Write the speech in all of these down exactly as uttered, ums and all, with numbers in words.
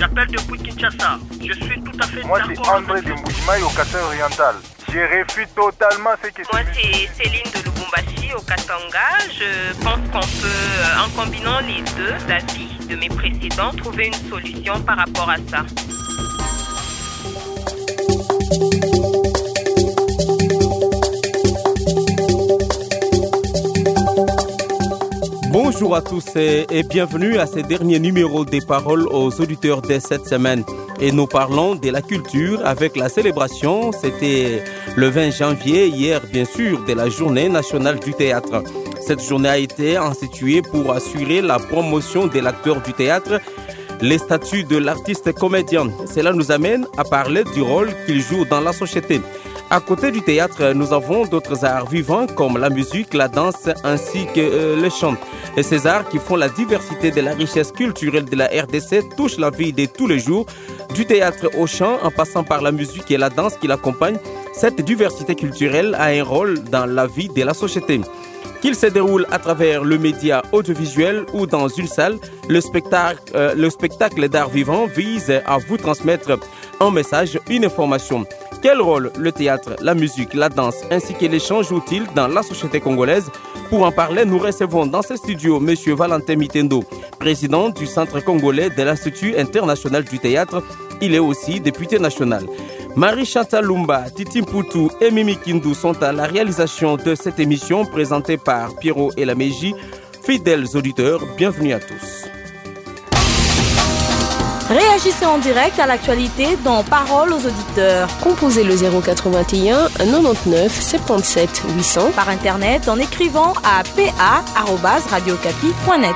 J'appelle depuis Kinshasa. Je suis tout à fait Moi, d'accord. c'est André de Moujimaï au Qatar oriental. Je refuse totalement ce que Moi, c'est Céline de Lubumbashi au Katanga. Je pense qu'on peut, en combinant les deux avis de mes précédents, trouver une solution par rapport à ça. Bonjour à tous et bienvenue à ce dernier numéro des paroles aux auditeurs de cette semaine. Et nous parlons de la culture avec la célébration, c'était le vingt janvier, hier bien sûr, de la journée nationale du théâtre. Cette journée a été instituée pour assurer la promotion de l'acteur du théâtre, les statuts de l'artiste comédien. Cela nous amène à parler du rôle qu'il joue dans la société. À côté du théâtre, nous avons d'autres arts vivants comme la musique, la danse ainsi que euh, le chant. Et ces arts qui font la diversité de la richesse culturelle de la R D C touchent la vie de tous les jours, du théâtre au chant en passant par la musique et la danse qui l'accompagnent. Cette diversité culturelle a un rôle dans la vie de la société. Qu'il se déroule à travers le média audiovisuel ou dans une salle, le spectacle, euh, le spectacle d'art vivant vise à vous transmettre un message, une information. Quel rôle le théâtre, la musique, la danse ainsi que l'échange jouent-ils dans la société congolaise? Pour en parler, nous recevons dans ce studio M. Valentin Mitendo, président du Centre congolais de l'Institut international du théâtre. Il est aussi député national. Marie-Chantal Lumba, Titi Mputu et Mimi Kindu sont à la réalisation de cette émission présentée par Pierrot et la Meiji. Fidèles auditeurs, bienvenue à tous. Réagissez en direct à l'actualité dans Parole aux auditeurs. Composez le zéro quatre-vingt-un quatre-vingt-neuf soixante-dix-sept huit cents par internet en écrivant à p a arobase radio capi point net.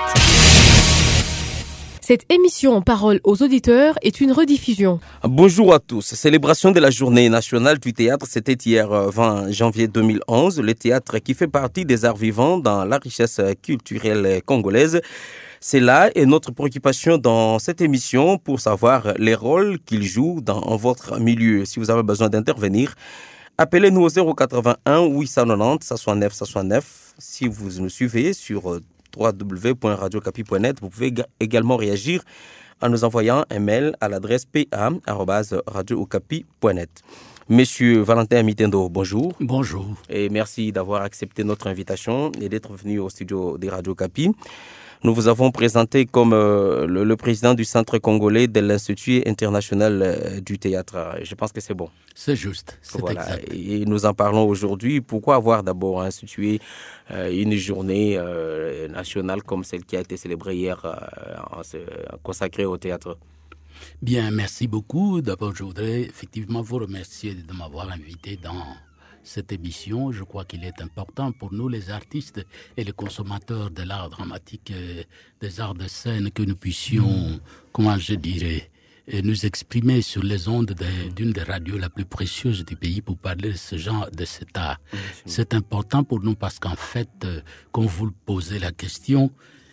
Cette émission Parole aux auditeurs est une rediffusion. Bonjour à tous. Célébration de la journée nationale du théâtre, c'était hier vingt janvier deux mille onze. Le théâtre qui fait partie des arts vivants dans la richesse culturelle congolaise. C'est là et notre préoccupation dans cette émission pour savoir les rôles qu'il joue dans votre milieu. Si vous avez besoin d'intervenir, appelez-nous au zéro quatre-vingt-un huit cent quatre-vingt-dix soixante-neuf soixante-neuf. Si vous nous suivez sur w w w point radio capi point net, vous pouvez également réagir en nous envoyant un mail à l'adresse p a arobase radio capi point net. Monsieur Valentin Mitendo, bonjour. Bonjour. Et merci d'avoir accepté notre invitation et d'être venu au studio des Radio Capi. Nous vous avons présenté comme euh, le, le président du Centre congolais de l'Institut international euh, du théâtre. Je pense que c'est bon. C'est juste, c'est voilà. exact. Et nous en parlons aujourd'hui. Pourquoi avoir d'abord institué euh, une journée euh, nationale comme celle qui a été célébrée hier, euh, en se, consacrée au théâtre? Bien, merci beaucoup. D'abord, je voudrais effectivement vous remercier de m'avoir invité dans cette émission. Je crois qu'il est important pour nous, les artistes et les consommateurs de l'art dramatique, et des arts de scène, que nous puissions, mmh. comment je dirais, nous exprimer sur les ondes de, d'une des radios la plus précieuses du pays pour parler de ce genre, de cet art. Mmh. C'est important pour nous parce qu'en fait, comme vous le posez la question,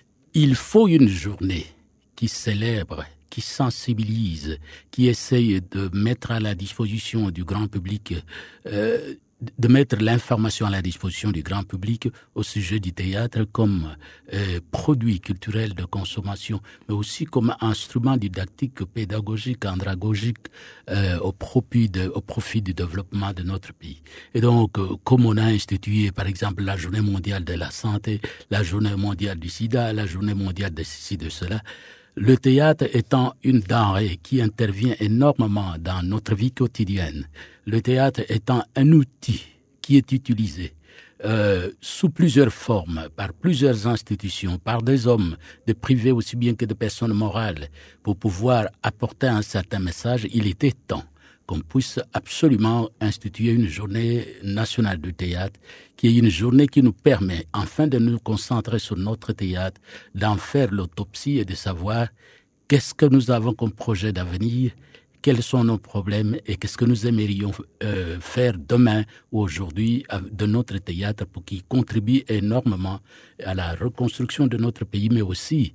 il faut une journée qui célèbre, qui sensibilise, qui essaye de mettre à la disposition du grand public euh, de mettre l'information à la disposition du grand public au sujet du théâtre comme euh, produit culturel de consommation, mais aussi comme instrument didactique, pédagogique, andragogique euh, au, profit de, au profit du développement de notre pays. Et donc, euh, comme on a institué, par exemple, la Journée mondiale de la santé, la Journée mondiale du sida, la Journée mondiale de ceci, de cela, le théâtre étant une denrée qui intervient énormément dans notre vie quotidienne, le théâtre étant un outil qui est utilisé euh, sous plusieurs formes, par plusieurs institutions, par des hommes, des privés aussi bien que des personnes morales, pour pouvoir apporter un certain message, il était temps qu'on puisse absolument instituer une journée nationale du théâtre, qui est une journée qui nous permet, enfin, de nous concentrer sur notre théâtre, d'en faire l'autopsie et de savoir qu'est-ce que nous avons comme projet d'avenir, quels sont nos problèmes et qu'est-ce que nous aimerions euh, faire demain ou aujourd'hui de notre théâtre pour qu'il contribue énormément à la reconstruction de notre pays, mais aussi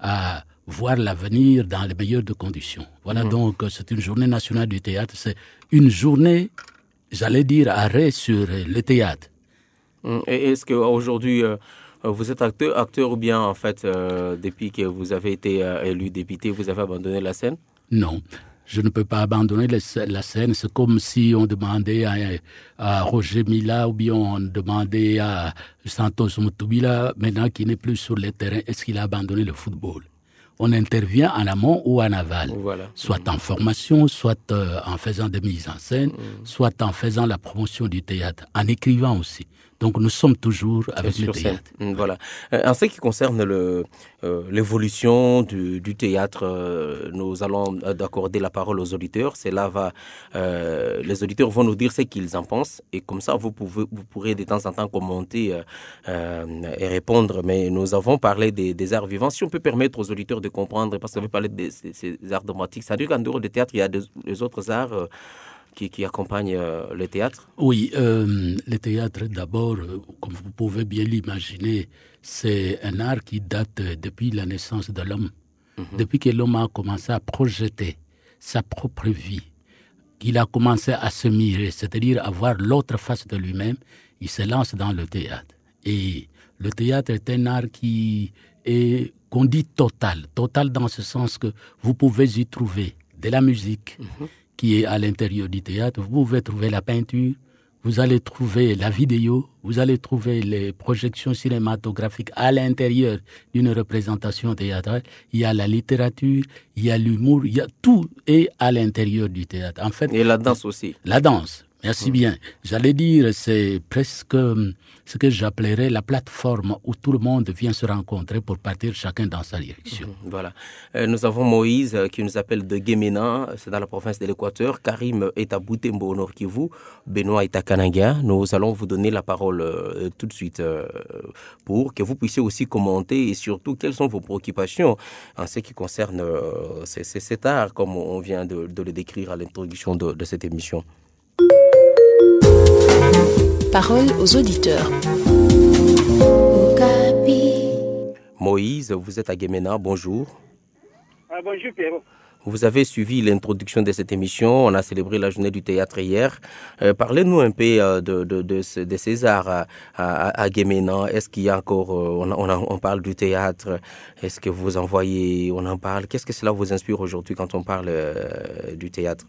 à voir l'avenir dans les meilleures de conditions. Voilà, mmh. Donc c'est une journée nationale du théâtre, c'est une journée, j'allais dire, arrêt sur le théâtre. Et est-ce qu'aujourd'hui, euh, vous êtes acteur, acteur ou bien, en fait, euh, depuis que vous avez été euh, élu député, vous avez abandonné la scène? Non. Je ne peux pas abandonner la scène. C'est comme si on demandait à, à Roger Mila ou bien on demandait à Santos Mutubila, maintenant qui n'est plus sur le terrain, est-ce qu'il a abandonné le football? On intervient en amont ou en aval, voilà. Soit mmh. en formation, soit euh, en faisant des mises en scène, mmh. soit en faisant la promotion du théâtre, en écrivant aussi. Donc nous sommes toujours avec le théâtre. Mmh, voilà. Euh, en ce qui concerne le, euh, l'évolution du, du théâtre, euh, nous allons accorder la parole aux auditeurs. Cela va, euh, les auditeurs vont nous dire ce qu'ils en pensent et comme ça vous, pouvez, vous pourrez de temps en temps commenter euh, euh, et répondre. Mais nous avons parlé des, des arts vivants. Si on peut permettre aux auditeurs de comprendre, parce qu'on veut parler de ces, ces arts dramatiques, ça veut dire qu'en dehors du théâtre, il y a des, des autres arts euh, Qui, qui accompagne euh, le théâtre? Oui, euh, le théâtre, d'abord, euh, comme vous pouvez bien l'imaginer, c'est un art qui date depuis la naissance de l'homme. Mm-hmm. Depuis que l'homme a commencé à projeter sa propre vie, qu'il a commencé à se mirer, c'est-à-dire à voir l'autre face de lui-même, il se lance dans le théâtre. Et le théâtre est un art qui est, qu'on dit total, total dans ce sens que vous pouvez y trouver de la musique, mm-hmm. qui est à l'intérieur du théâtre. Vous pouvez trouver la peinture, vous allez trouver la vidéo, vous allez trouver les projections cinématographiques à l'intérieur d'une représentation théâtrale. Il y a la littérature, il y a l'humour, il y a tout est à l'intérieur du théâtre. En fait, et la danse aussi. La danse. Merci bien. J'allais dire, c'est presque ce que j'appellerais la plateforme où tout le monde vient se rencontrer pour partir chacun dans sa direction. Mmh, voilà. Euh, nous avons Moïse euh, qui nous appelle de Guémena, c'est dans la province de l'Équateur. Karim est à Butembo, au Nord Kivu. Benoît est à Kananga. Nous allons vous donner la parole euh, tout de suite euh, pour que vous puissiez aussi commenter et surtout quelles sont vos préoccupations en ce qui concerne euh, c'est, c'est cet art, comme on vient de, de le décrire à l'introduction de, de cette émission. Parole aux auditeurs. Moïse, vous êtes à Guémena, bonjour. Ah, bonjour Pierrot. Vous avez suivi l'introduction de cette émission, on a célébré la journée du théâtre hier. Euh, parlez-nous un peu euh, de, de, de, de ces arts à, à, à Guémena. Est-ce qu'il y a encore, euh, on, on, on parle du théâtre, est-ce que vous en voyez, on en parle? Qu'est-ce que cela vous inspire aujourd'hui quand on parle euh, du théâtre?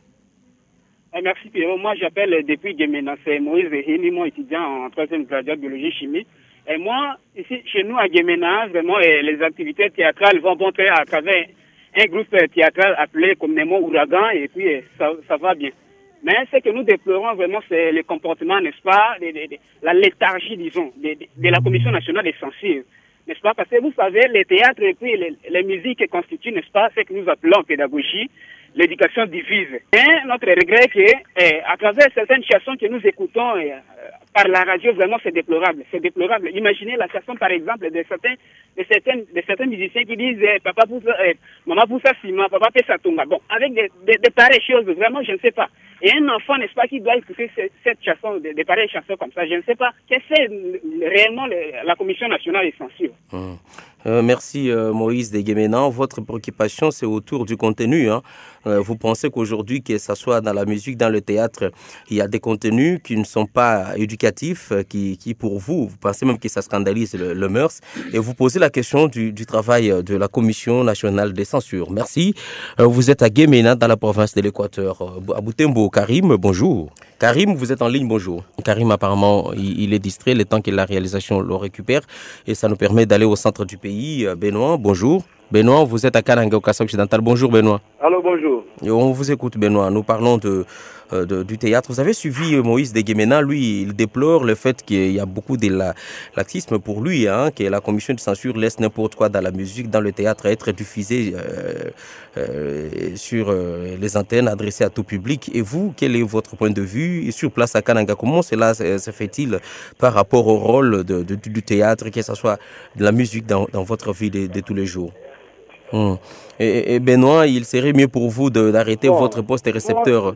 Merci Pierrot. Moi, j'appelle depuis Guémena. C'est Moïse Hini, mon étudiant en troisième graduat biologie chimie. Et moi, ici, chez nous à Guémena, vraiment, les activités théâtrales vont montrer à travers un groupe théâtral appelé communément Ouragan, et puis ça, ça va bien. Mais ce que nous déplorons vraiment, c'est le comportement, n'est-ce pas, de, de, de, la léthargie, disons, de, de, de la Commission nationale des censures. N'est-ce pas? Parce que vous savez, les théâtres et puis les, les musiques constituent, n'est-ce pas, ce que nous appelons en pédagogie l'éducation divise. Et notre regret est que, eh, à travers certaines chansons que nous écoutons eh, par la radio, vraiment c'est déplorable. C'est déplorable. Imaginez la chanson, par exemple, de certains, de certains, de certains musiciens qui disent eh, papa poussa, eh, maman poussa ciment, papa pesa tonga. Bon, avec des, des, des pareilles choses, vraiment, je ne sais pas. Et un enfant, n'est-ce pas, qui doit écouter cette, cette chanson, des, des pareilles chansons comme ça, je ne sais pas. Qu'est-ce que c'est réellement le, la Commission nationale des censures? Hum. Euh, merci euh, Moïse de Guémena. Votre préoccupation, c'est autour du contenu. Hein. Euh, vous pensez qu'aujourd'hui, que ce soit dans la musique, dans le théâtre, il y a des contenus qui ne sont pas éducatifs, qui, qui pour vous, vous pensez même que ça scandalise le, le mœurs. Et vous posez la question du, du travail de la Commission nationale des censures. Merci. Euh, vous êtes à Guémena, dans la province de l'Équateur. À Butembo, Karim, bonjour. Karim, vous êtes en ligne, bonjour. Karim, apparemment, il, il est distrait le temps que la réalisation le récupère et ça nous permet d'aller au centre du pays. Benoît, bonjour. Benoît, vous êtes à Kananga, au Kassai occidental. Bonjour Benoît. Allô, bonjour. Et on vous écoute Benoît. Nous parlons de, euh, de, du théâtre. Vous avez suivi Moïse de Guémena. Lui, il déplore le fait qu'il y a beaucoup de la, laxisme pour lui, hein, que la commission de censure laisse n'importe quoi dans la musique, dans le théâtre, être diffusé euh, euh, sur euh, les antennes adressées à tout public. Et vous, quel est votre point de vue? Et sur place à Kananga, comment cela se fait-il par rapport au rôle de, de, du théâtre, que ce soit de la musique dans, dans votre vie de, de tous les jours? Hum. Et, et Benoît, il serait mieux pour vous de, d'arrêter bon, votre poste récepteur.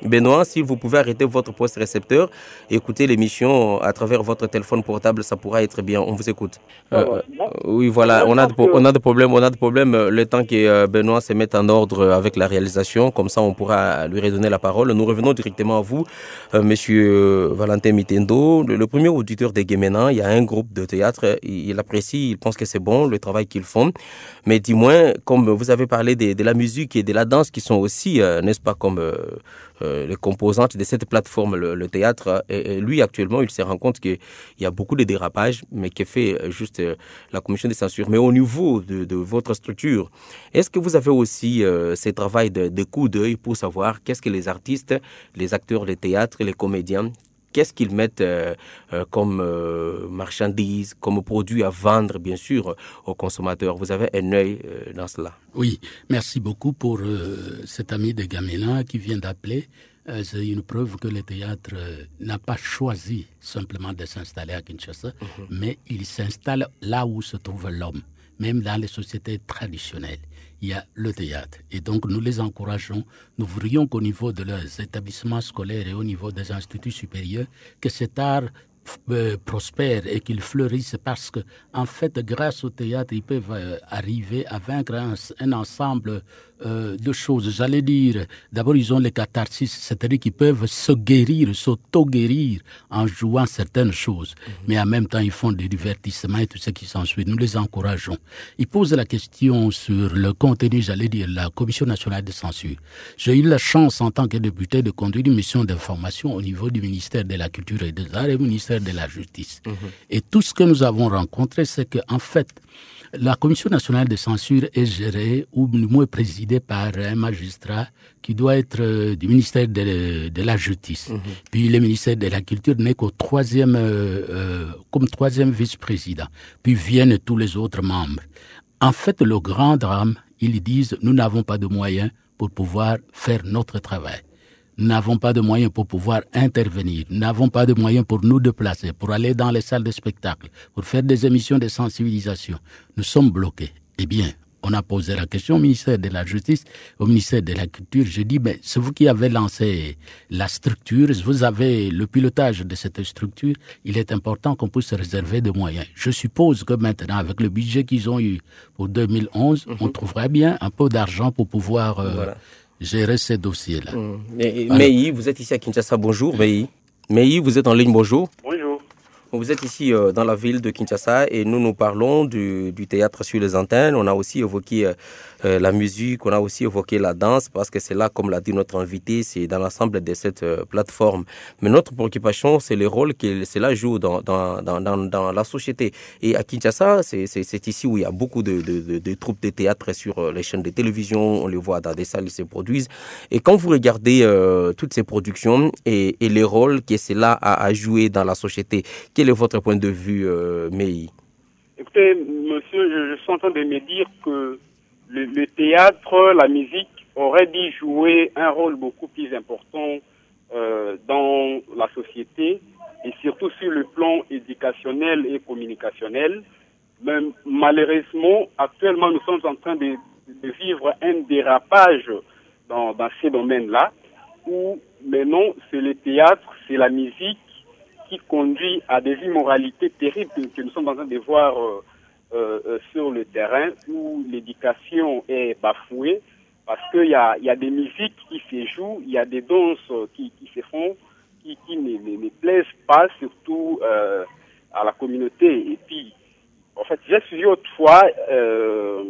Benoît, si vous pouvez arrêter votre poste récepteur, écouter l'émission à travers votre téléphone portable, ça pourra être bien. On vous écoute. Euh, oui, voilà, on a, de, on a de problèmes, on a de problèmes. Le temps que Benoît se mette en ordre avec la réalisation, comme ça on pourra lui redonner la parole. Nous revenons directement à vous, euh, Monsieur Valentin Mitendo, le, le premier auditeur des Guéménans. Il y a un groupe de théâtre, il, il apprécie, il pense que c'est bon le travail qu'ils font. Mais dis-moi, comme vous avez parlé de, de la musique et de la danse qui sont aussi, euh, n'est-ce pas, comme euh, euh, les composantes de cette plateforme, le, le théâtre, et, et lui actuellement, il se rend compte qu'il y a beaucoup de dérapages, mais que fait juste euh, la commission de censure. Mais au niveau de, de votre structure, est-ce que vous avez aussi euh, ce travail de, de coup d'œil pour savoir qu'est-ce que les artistes, les acteurs de théâtre, les comédiens, qu'est-ce qu'ils mettent euh, euh, comme euh, marchandises, comme produits à vendre, bien sûr, aux consommateurs? Vous avez un œil euh, dans cela. Oui, merci beaucoup pour euh, cet ami de Gamena qui vient d'appeler. Euh, c'est une preuve que le théâtre euh, n'a pas choisi simplement de s'installer à Kinshasa, mm-hmm. mais il s'installe là où se trouve l'homme. Même dans les sociétés traditionnelles, il y a le théâtre. Et donc, nous les encourageons. Nous voudrions qu'au niveau de leurs établissements scolaires et au niveau des instituts supérieurs, que cet art euh, prospère et qu'il fleurisse parce que, en fait, grâce au théâtre, ils peuvent euh, arriver à vaincre un, un ensemble euh, de choses. J'allais dire, d'abord, ils ont les catharsis, c'est-à-dire qu'ils peuvent se guérir, s'auto-guérir en jouant certaines choses. Mm-hmm. Mais en même temps, ils font des divertissements et tout ce qui s'ensuit. Nous les encourageons. Ils posent la question sur le contenu, j'allais dire, la Commission nationale de censure. J'ai eu la chance, en tant que député, de conduire une mission d'information au niveau du ministère de la Culture et des Arts et du ministère de la Justice. Mm-hmm. Et tout ce que nous avons rencontré, c'est qu'en fait, la Commission nationale de censure est gérée ou moins présidée par un magistrat qui doit être euh, du ministère de, de la Justice. Mmh. Puis le ministère de la Culture n'est qu'au troisième, euh, euh, comme troisième vice-président. Puis viennent tous les autres membres. En fait, le grand drame, ils disent, nous n'avons pas de moyens pour pouvoir faire notre travail. Nous n'avons pas de moyens pour pouvoir intervenir. Nous n'avons pas de moyens pour nous déplacer, pour aller dans les salles de spectacle, pour faire des émissions de sensibilisation. Nous sommes bloqués. Eh bien, on a posé la question au ministère de la Justice, au ministère de la Culture. Je dis, ben, c'est vous qui avez lancé la structure, vous avez le pilotage de cette structure. Il est important qu'on puisse réserver des moyens. Je suppose que maintenant, avec le budget qu'ils ont eu pour deux mille onze, mm-hmm. on trouverait bien un peu d'argent pour pouvoir... Euh, voilà. gérer ces dossiers-là. Mmh. Mais, Meï, vous êtes ici à Kinshasa, bonjour. Meï, Meï, vous êtes en ligne, bonjour. Bonjour. Vous êtes ici euh, dans la ville de Kinshasa et nous nous parlons du, du théâtre sur les antennes. On a aussi évoqué euh, euh, la musique, on a aussi évoqué la danse parce que c'est là, comme l'a dit notre invité, c'est dans l'ensemble de cette euh, plateforme. Mais notre préoccupation, c'est le rôle que cela joue dans, dans, dans, dans, dans la société. Et à Kinshasa, c'est, c'est, c'est ici où il y a beaucoup de, de, de, de troupes de théâtre sur les chaînes de télévision. On les voit dans des salles, ils se produisent. Et quand vous regardez euh, toutes ces productions et, et les rôles que cela a à jouer dans la société, quel est votre point de vue, euh, Meï? Écoutez, monsieur, je, je suis en train de me dire que le, le théâtre, la musique aurait dû jouer un rôle beaucoup plus important euh, dans la société et surtout sur le plan éducationnel et communicationnel. Mais malheureusement, actuellement, nous sommes en train de, de vivre un dérapage dans, dans ces domaines-là où maintenant, c'est le théâtre, c'est la musique qui conduit à des immoralités terribles que nous sommes en train de voir euh, euh, sur le terrain où l'éducation est bafouée parce qu'il y a, y a des musiques qui se jouent, il y a des danses qui, qui se font, qui, qui ne, ne, ne plaisent pas surtout euh, à la communauté. Et puis, en fait, j'ai suivi autrefois euh,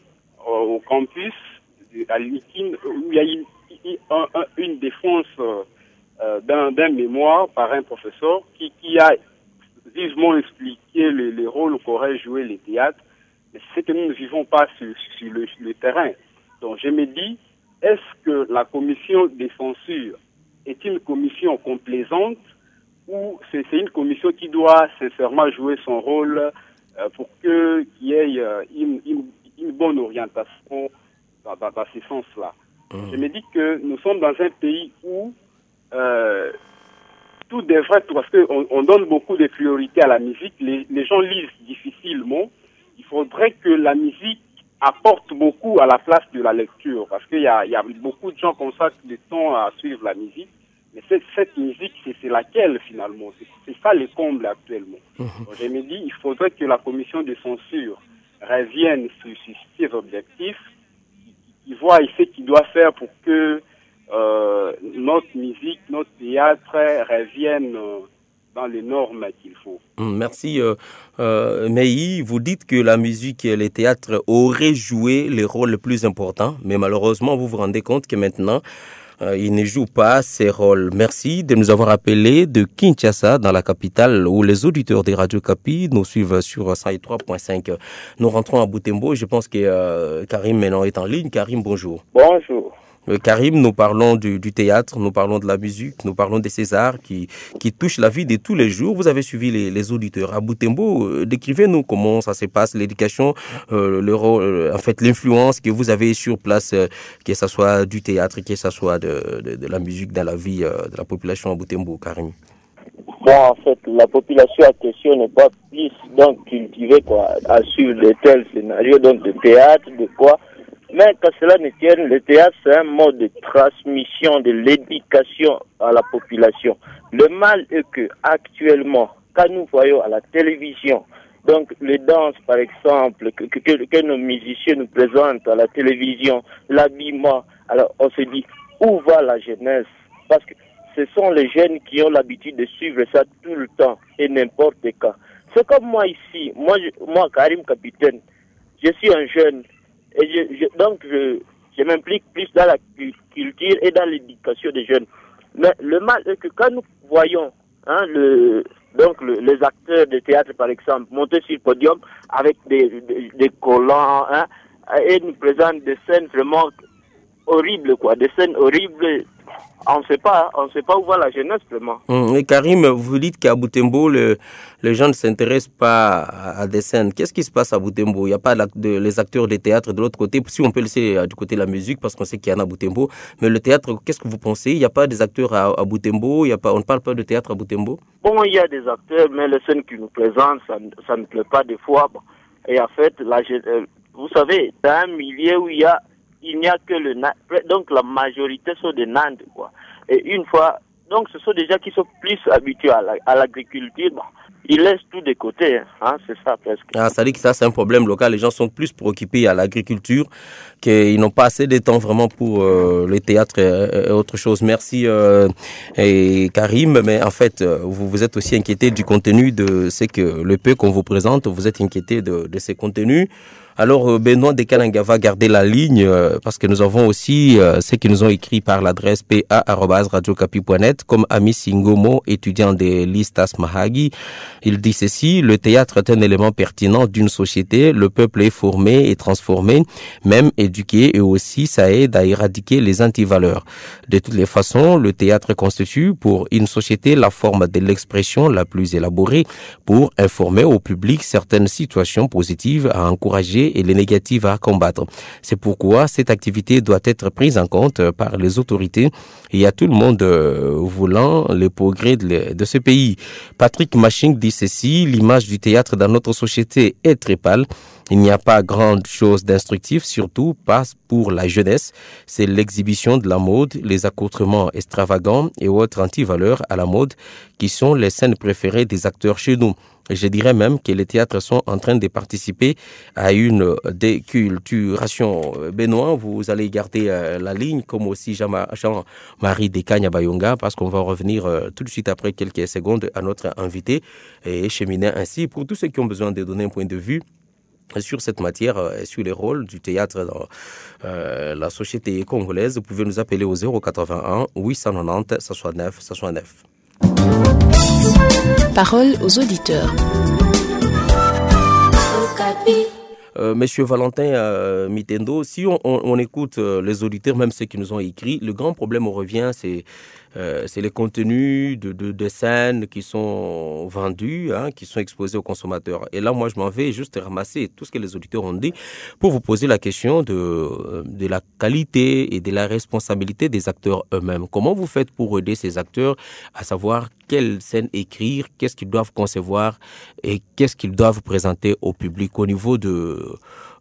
au campus à l'Unikin où il y a une, un, un, une défense euh, D'un, d'un mémoire par un professeur qui, qui a vivement expliqué les, les rôles qu'aurait joué les théâtres, mais c'est que nous ne vivons pas sur, sur le, le terrain. Donc je me dis, est-ce que la commission des censures est une commission complaisante ou c'est, c'est une commission qui doit sincèrement jouer son rôle euh, pour que, qu'il y ait euh, une, une, une bonne orientation dans, dans, dans ce sens-là. Mmh. Je me dis que nous sommes dans un pays où Euh, tout devrait, parce qu'on on donne beaucoup de priorité à la musique, les, les gens lisent difficilement. Il faudrait que la musique apporte beaucoup à la place de la lecture, parce qu'il y a, il y a beaucoup de gens qui consacrent du temps à suivre la musique, mais cette, cette musique, c'est, c'est laquelle finalement? C'est, c'est ça le comble actuellement. Mmh. Donc, je me dis, il faudrait que la commission de censure revienne sur, sur ces objectifs, qui voit ce qu'il doit faire pour que euh, notre musique, notre théâtre revienne euh, dans les normes qu'il faut. Merci. Euh, euh, Meï, vous dites que la musique et les théâtres auraient joué les rôles les plus importants, mais malheureusement, vous vous rendez compte que maintenant, euh, ils ne jouent pas ces rôles. Merci de nous avoir appelés de Kinshasa, dans la capitale, où les auditeurs des Radio Kapi nous suivent sur cent trois virgule cinq. Nous rentrons à Butembo. Je pense que euh, Karim maintenant est en ligne. Karim, bonjour. Bonjour. Euh, Karim, nous parlons du, du théâtre, nous parlons de la musique, nous parlons des Césars qui, qui touchent la vie de tous les jours. Vous avez suivi les, les auditeurs à Butembo. Euh, décrivez-nous comment ça se passe, l'éducation, euh, le rôle, euh, en fait, l'influence que vous avez sur place, euh, que ce soit du théâtre, que ce soit de, de, de la musique dans la vie euh, de la population à Butembo, Karim. Bon, en fait, la population en question n'est pas plus donc cultivée quoi, à suivre de tels scénarios, donc de théâtre, de quoi. Mais qu'à cela ne tienne, le théâtre, c'est un mode de transmission de l'éducation à la population. Le mal est que, actuellement, quand nous voyons à la télévision, donc les danses, par exemple, que, que, que nos musiciens nous présentent à la télévision, l'habillement, alors on se dit, où va la jeunesse? Parce que ce sont les jeunes qui ont l'habitude de suivre ça tout le temps et n'importe quand. C'est comme moi ici, moi, je, moi Karim Capitaine, je suis un jeune. Et je, je, donc, je, je m'implique plus dans la culture et dans l'éducation des jeunes. Mais le mal est que quand nous voyons hein, le, donc le, les acteurs de théâtre, par exemple, monter sur le podium avec des, des, des collants hein, et nous présentent des scènes vraiment horribles, quoi, des scènes horribles. On ne sait pas, on ne sait pas où va la jeunesse vraiment. Hum, et Karim, vous dites qu'à Butembo, le, les gens ne s'intéressent pas à, à des scènes. Qu'est-ce qui se passe à Butembo? Il n'y a pas de, les acteurs de théâtre de l'autre côté. Si on peut laisser du côté de la musique, parce qu'on sait qu'il y en a à Butembo. Mais le théâtre, qu'est-ce que vous pensez? Il n'y a pas des acteurs à, à Butembo? Il y a pas, on ne parle pas de théâtre à Butembo? Bon, il y a des acteurs, mais les scènes qu'ils nous présentent, ça, ça ne plaît pas des fois. Bon. Et en fait, la, euh, vous savez, dans un milieu où il y a il n'y a que le donc la majorité sont des Nantes quoi. Et une fois donc ce sont des gens qui sont plus habitués à, la, à l'agriculture. Bon, ils laissent tout de côté, hein, c'est ça presque. Ah, ça dit que ça c'est un problème local. Les gens sont plus préoccupés à l'agriculture qu'ils n'ont pas assez de temps vraiment pour euh, le théâtre et, et autre chose. Merci euh, et Karim, mais en fait vous vous êtes aussi inquiété du contenu de ce que le peu qu'on vous présente. Vous êtes inquiété de, de ces contenus. Alors, Benoît Dekalanga va garder la ligne euh, parce que nous avons aussi euh, ceux qui nous ont écrit par l'adresse p a arobase radio kapi point net comme Ami Singomo, étudiant de l'Istas Mahagi. Il dit ceci: le théâtre est un élément pertinent d'une société. Le peuple est formé et transformé, même éduqué, et aussi ça aide à éradiquer les antivaleurs. De toutes les façons, le théâtre constitue pour une société la forme de l'expression la plus élaborée pour informer au public certaines situations positives à encourager et les négatives à combattre. C'est pourquoi cette activité doit être prise en compte par les autorités et à tout le monde euh, voulant le progrès de, de ce pays. Patrick Maching dit ceci: l'image du théâtre dans notre société est très pâle. Il n'y a pas grande chose d'instructif, surtout pas pour la jeunesse. C'est l'exhibition de la mode, les accoutrements extravagants et autres antivaleurs à la mode qui sont les scènes préférées des acteurs chez nous. Et je dirais même que les théâtres sont en train de participer à une déculturation. Benoît, vous allez garder euh, la ligne, comme aussi Jean-Marie Dekanya Bayonga, parce qu'on va revenir euh, tout de suite après quelques secondes à notre invité et cheminer ainsi pour tous ceux qui ont besoin de donner un point de vue sur cette matière et sur les rôles du théâtre dans euh, la société congolaise. Vous pouvez nous appeler au zéro quatre-vingt-un huit cent quatre-vingt-dix soixante-neuf soixante-neuf. Parole aux auditeurs. Euh, Monsieur Valentin euh, Mitendo, si on, on, on écoute euh, les auditeurs, même ceux qui nous ont écrit, le grand problème revient, c'est euh, c'est les contenus de, de, de scènes qui sont vendus, hein, qui sont exposés aux consommateurs. Et là, moi, je m'en vais juste ramasser tout ce que les auditeurs ont dit pour vous poser la question de, de la qualité et de la responsabilité des acteurs eux-mêmes. Comment vous faites pour aider ces acteurs à savoir quelle scène écrire, qu'est-ce qu'ils doivent concevoir et qu'est-ce qu'ils doivent présenter au public au niveau de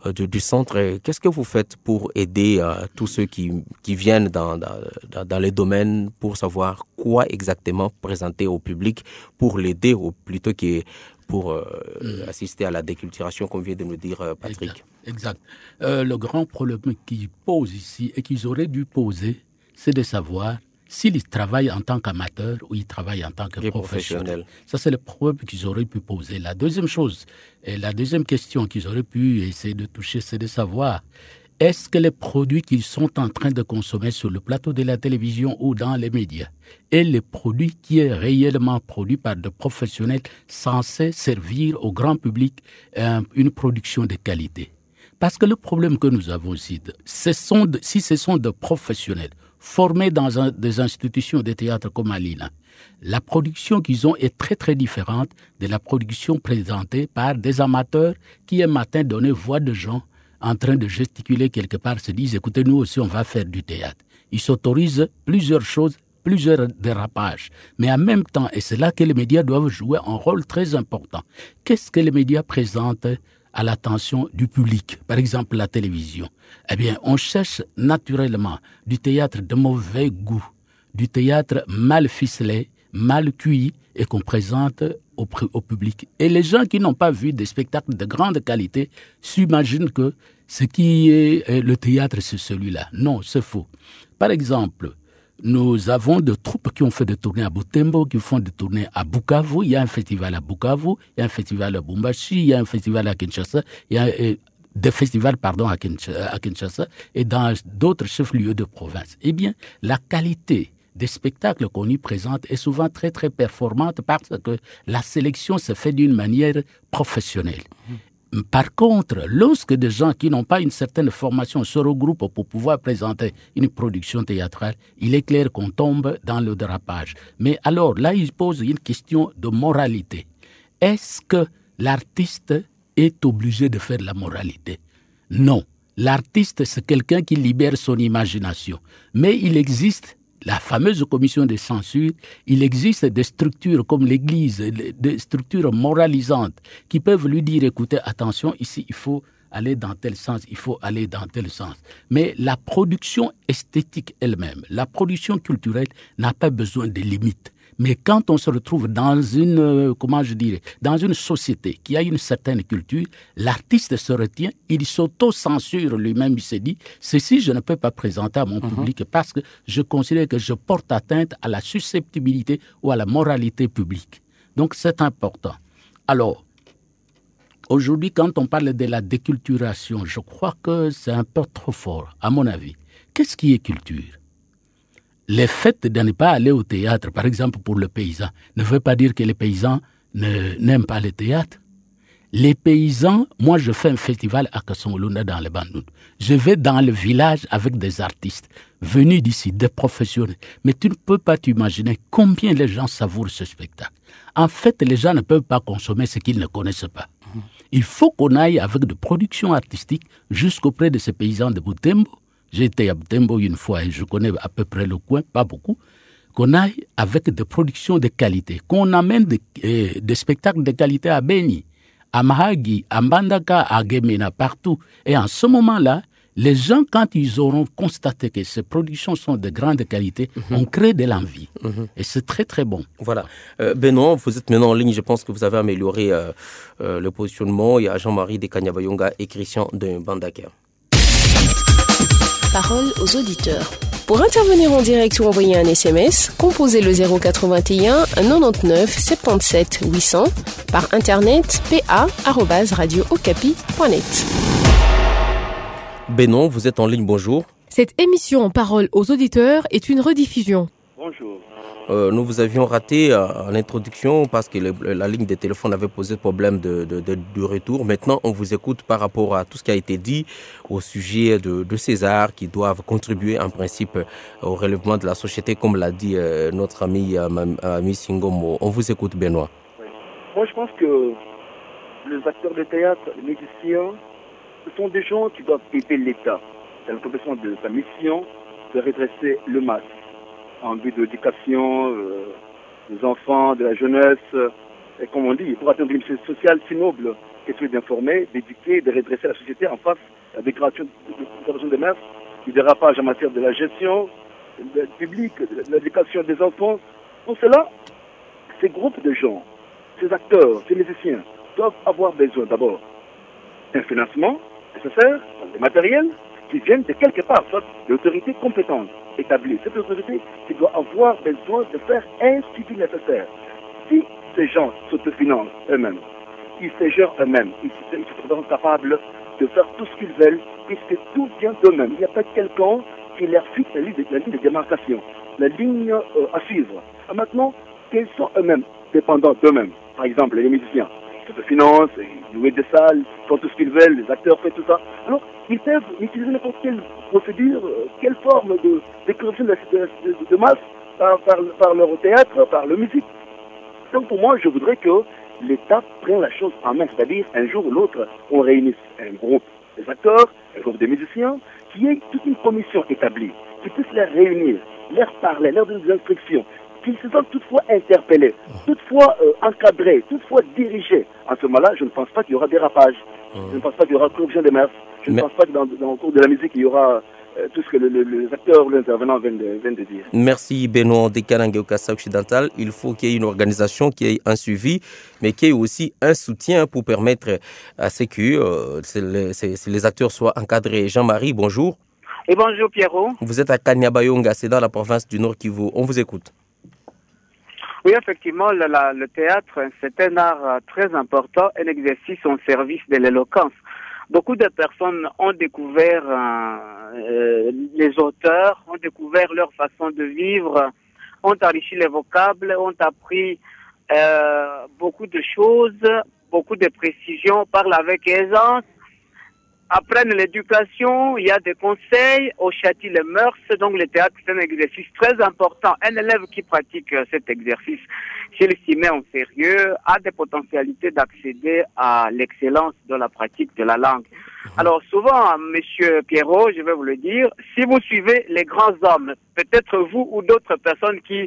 euh, du, du centre. Qu'est-ce que vous faites pour aider euh, tous ceux qui, qui viennent dans, dans, dans les domaines pour savoir quoi exactement présenter au public pour l'aider ou plutôt que pour euh, mmh. assister à la déculturation, comme vient de nous dire euh, Patrick. Exact. exact. Euh, le grand problème qu'ils posent ici et qu'ils auraient dû poser, c'est de savoir s'ils travaillent en tant qu'amateurs ou ils travaillent en tant que professionnels. Ça, c'est le problème qu'ils auraient pu poser. La deuxième chose, et la deuxième question qu'ils auraient pu essayer de toucher, c'est de savoir est-ce que les produits qu'ils sont en train de consommer sur le plateau de la télévision ou dans les médias est le produit qui est réellement produit par des professionnels censés servir au grand public euh, une production de qualité. Parce que le problème que nous avons ici, ce sont de, si ce sont des professionnels formés dans un, des institutions de théâtre comme à Lille, la production qu'ils ont est très très différente de la production présentée par des amateurs qui un matin donnaient voix de gens en train de gesticuler quelque part, se disent, écoutez, nous aussi, on va faire du théâtre. Ils s'autorisent plusieurs choses, plusieurs dérapages. Mais en même temps, et c'est là que les médias doivent jouer un rôle très important. Qu'est-ce que les médias présentent à l'attention du public? Par exemple, la télévision. Eh bien, on cherche naturellement du théâtre de mauvais goût, du théâtre mal ficelé, mal cuit, et qu'on présente au, au public. Et les gens qui n'ont pas vu des spectacles de grande qualité s'imaginent que ce qui est le théâtre, c'est celui-là. Non, c'est faux. Par exemple, nous avons des troupes qui ont fait des tournées à Butembo, qui font des tournées à Bukavu. Il y a un festival à Bukavu, il y a un festival à Lubumbashi, il y a un festival à Kinshasa, il y a euh, des festivals pardon, à Kinshasa, à Kinshasa et dans d'autres chefs-lieux de province. Eh bien, la qualité des spectacles qu'on y présente est souvent très, très performante parce que la sélection se fait d'une manière professionnelle. Mmh. Par contre, lorsque des gens qui n'ont pas une certaine formation se regroupent pour pouvoir présenter une production théâtrale, il est clair qu'on tombe dans le dérapage. Mais alors, là, il pose une question de moralité. Est-ce que l'artiste est obligé de faire de la moralité? Non. L'artiste, c'est quelqu'un qui libère son imagination. Mais il existe la fameuse commission de censure, il existe des structures comme l'Église, des structures moralisantes qui peuvent lui dire, écoutez, attention, ici, il faut aller dans tel sens, il faut aller dans tel sens. Mais la production esthétique elle-même, la production culturelle n'a pas besoin de limites. Mais quand on se retrouve dans une, euh, comment je dirais, dans une société qui a une certaine culture, l'artiste se retient, il s'auto-censure lui-même, il se dit, ceci je ne peux pas présenter à mon uh-huh. public parce que je considère que je porte atteinte à la susceptibilité ou à la moralité publique. Donc c'est important. Alors, aujourd'hui, quand on parle de la déculturation, je crois que c'est un peu trop fort, à mon avis. Qu'est-ce qui est culture ? Le fait de ne pas aller au théâtre, par exemple pour le paysan, ne veut pas dire que les paysans ne, n'aiment pas le théâtre. Les paysans, moi je fais un festival à Kassongolunda dans le Bandung. Je vais dans le village avec des artistes venus d'ici, des professionnels. Mais tu ne peux pas t'imaginer combien les gens savourent ce spectacle. En fait, les gens ne peuvent pas consommer ce qu'ils ne connaissent pas. Il faut qu'on aille avec des productions artistiques jusqu'auprès de ces paysans de Butembo. J'ai été à Butembo une fois et je connais à peu près le coin, pas beaucoup, qu'on aille avec des productions de qualité, qu'on amène des, euh, des spectacles de qualité à Beni, à Mahagi, à Mbandaka, à Gemena, partout. Et en ce moment-là, les gens, quand ils auront constaté que ces productions sont de grande qualité, mm-hmm. on crée de l'envie. Mm-hmm. Et c'est très, très bon. Voilà. Euh, Benoît, vous êtes maintenant en ligne. Je pense que vous avez amélioré euh, euh, le positionnement. Il y a Jean-Marie de Kanyabayonga et Christian de Mbandaka. Parole aux auditeurs. Pour intervenir en direct ou envoyer un S M S, composez le zéro quatre-vingt-un quatre-vingt-neuf soixante-dix-sept huit cents par internet p a arobase radio okapi point net. Bénon, vous êtes en ligne, bonjour. Cette émission Parole aux auditeurs est une rediffusion. Bonjour. Euh, nous vous avions raté euh, en introduction parce que le, la ligne de téléphone avait posé problème de, de, de, de retour. Maintenant, on vous écoute par rapport à tout ce qui a été dit au sujet de, de ces arts qui doivent contribuer en principe au relèvement de la société, comme l'a dit euh, notre ami, euh, ami Singomo. On vous écoute, Benoît. Oui. Moi, je pense que les acteurs de théâtre, les musiciens, ce sont des gens qui doivent aider l'État. C'est l'accomplissement de sa mission de redresser le masse en but d'éducation euh, des enfants, de la jeunesse, et comme on dit, pour atteindre une mission sociale si noble que celui d'informer, d'éduquer, de redresser la société en face à la dégradation des mœurs, du dérapage en matière de la gestion de, publique, de l'éducation des enfants. Pour cela, ces groupes de gens, ces acteurs, ces musiciens, doivent avoir besoin d'abord d'un financement nécessaire, des matériels qui viennent de quelque part, soit l'autorité compétente établie. Cette autorité qui doit avoir besoin de faire un suivi nécessaire. Si ces gens s'autofinancent eux-mêmes, ils se gèrent eux-mêmes, ils se, ils se trouvent capables de faire tout ce qu'ils veulent, puisque tout vient d'eux-mêmes. Il n'y a pas quelqu'un qui leur fixe la ligne de, la ligne de démarcation, la ligne euh, à suivre. Et maintenant, qu'ils sont eux-mêmes dépendants d'eux-mêmes. Par exemple, les musiciens, ils se financent, ils louent des salles, font tout ce qu'ils veulent, les acteurs font tout ça. Alors, ils peuvent utiliser n'importe quelle procédure, quelle forme de, de corruption de, de, de, de masse par, par, par leur théâtre, par leur musique. Donc pour moi, je voudrais que l'État prenne la chose en main, c'est-à-dire un jour ou l'autre, on réunisse un groupe des acteurs, un groupe de musiciens, qui ait toute une commission établie, qui puisse les réunir, leur parler, leur donner des instructions, qu'ils se sentent toutefois interpellés, toutefois euh, encadrés, toutefois dirigés. En ce moment-là, je ne pense pas qu'il y aura dérapage, je ne pense pas qu'il y aura corruption des mœurs, je ne Mais... pense pas que dans, dans le cours de la musique, il y aura euh, tout ce que le, le, les acteurs, les intervenants viennent de, viennent de dire. Merci Benoît Dekanangue au Kassa occidental. Il faut qu'il y ait une organisation, qui ait un suivi, mais qu'il y ait aussi un soutien pour permettre à ce que euh, c'est les, c'est, c'est les acteurs soient encadrés. Jean-Marie, bonjour. Et bonjour Pierrot. Vous êtes à Kanyabayonga, c'est dans la province du Nord Kivu. On vous écoute. Oui, effectivement, le, la, le théâtre, c'est un art très important, un exercice en service de l'éloquence. Beaucoup de personnes ont découvert, euh, les auteurs, ont découvert leur façon de vivre, ont enrichi les vocables, ont appris euh, beaucoup de choses, beaucoup de précisions, parlent avec aisance, apprennent l'éducation, il y a des conseils, on châtie les mœurs, donc le théâtre c'est un exercice très important. Un élève qui pratique cet exercice, s'il s'y met en sérieux, a des potentialités d'accéder à l'excellence de la pratique de la langue. Alors souvent, Monsieur Pierrot, je vais vous le dire, si vous suivez les grands hommes, peut-être vous ou d'autres personnes qui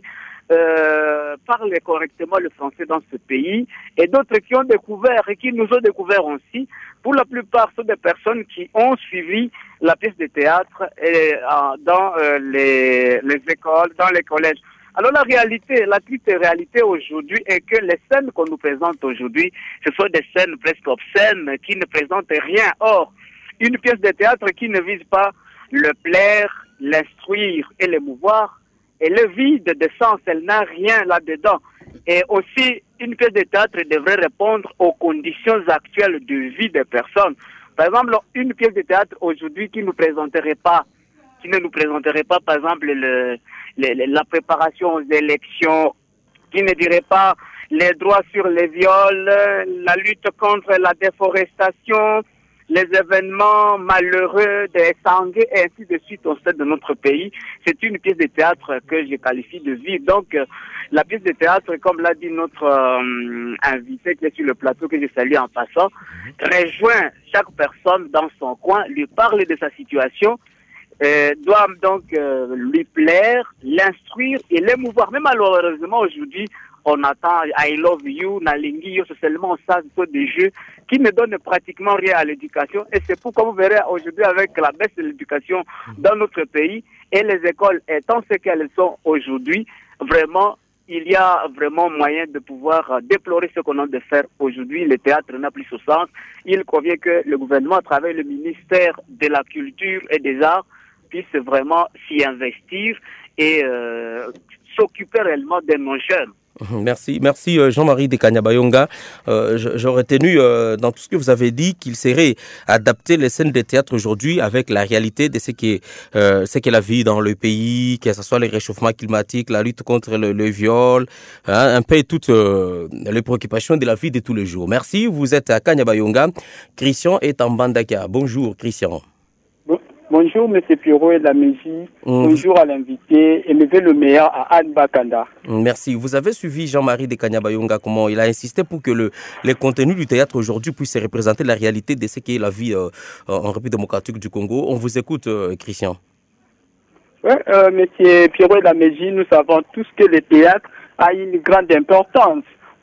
Euh, parlent correctement le français dans ce pays, et d'autres qui ont découvert et qui nous ont découvert aussi, pour la plupart sont des personnes qui ont suivi la pièce de théâtre et, euh, dans euh, les, les écoles, dans les collèges. Alors la réalité, la triste réalité aujourd'hui est que les scènes qu'on nous présente aujourd'hui, ce sont des scènes presque obscènes qui ne présentent rien. Or, une pièce de théâtre qui ne vise pas le plaire, l'instruire et l'émouvoir, elle est vide de sens, elle n'a rien là-dedans. Et aussi, une pièce de théâtre devrait répondre aux conditions actuelles de vie des personnes. Par exemple, une pièce de théâtre aujourd'hui qui nous présenterait pas, qui ne nous présenterait pas, par exemple, le, le, la préparation aux élections, qui ne dirait pas les droits sur les viols, la lutte contre la déforestation, les événements malheureux des sangues et ainsi de suite au sein de notre pays. C'est une pièce de théâtre que je qualifie de vive. Donc, euh, la pièce de théâtre, comme l'a dit notre euh, invité qui est sur le plateau, que je salue en passant, rejoint chaque personne dans son coin, lui parle de sa situation, euh, doit donc euh, lui plaire, l'instruire et l'émouvoir. Mais malheureusement, aujourd'hui, on attend I love you, Nalingi, c'est seulement ça, ce sont des jeux qui ne donnent pratiquement rien à l'éducation. Et c'est pourquoi vous verrez aujourd'hui avec la baisse de l'éducation dans notre pays et les écoles étant ce qu'elles sont aujourd'hui, vraiment, il y a vraiment moyen de pouvoir déplorer ce qu'on a de faire aujourd'hui. Le théâtre n'a plus ce sens. Il convient que le gouvernement, à travers le ministère de la Culture et des Arts, puisse vraiment s'y investir et euh, s'occuper réellement de nos jeunes. Merci, merci Jean-Marie de Kanyabayonga. Euh, j'aurais tenu euh, dans tout ce que vous avez dit qu'il serait adapté les scènes de théâtre aujourd'hui avec la réalité de ce qu'est euh, ce qu'est la vie dans le pays, que ce soit le réchauffement climatique, la lutte contre le, le viol, hein, un peu toutes euh, les préoccupations de la vie de tous les jours. Merci, vous êtes à Kanyabayonga. Christian est en Bandaka. Bonjour Christian. Bonjour, M. Pierrot et la Mégie. Mmh. Bonjour à l'invité et levez le meilleur à Anne Bakanda. Merci. Vous avez suivi Jean-Marie de Kanyabayonga, comment il a insisté pour que le, les contenus du théâtre aujourd'hui puissent représenter la réalité de ce qu'est la vie euh, en République démocratique du Congo. On vous écoute, euh, Christian. Oui, euh, M. Pierrot et la Mégie, nous savons tous que le théâtre a une grande importance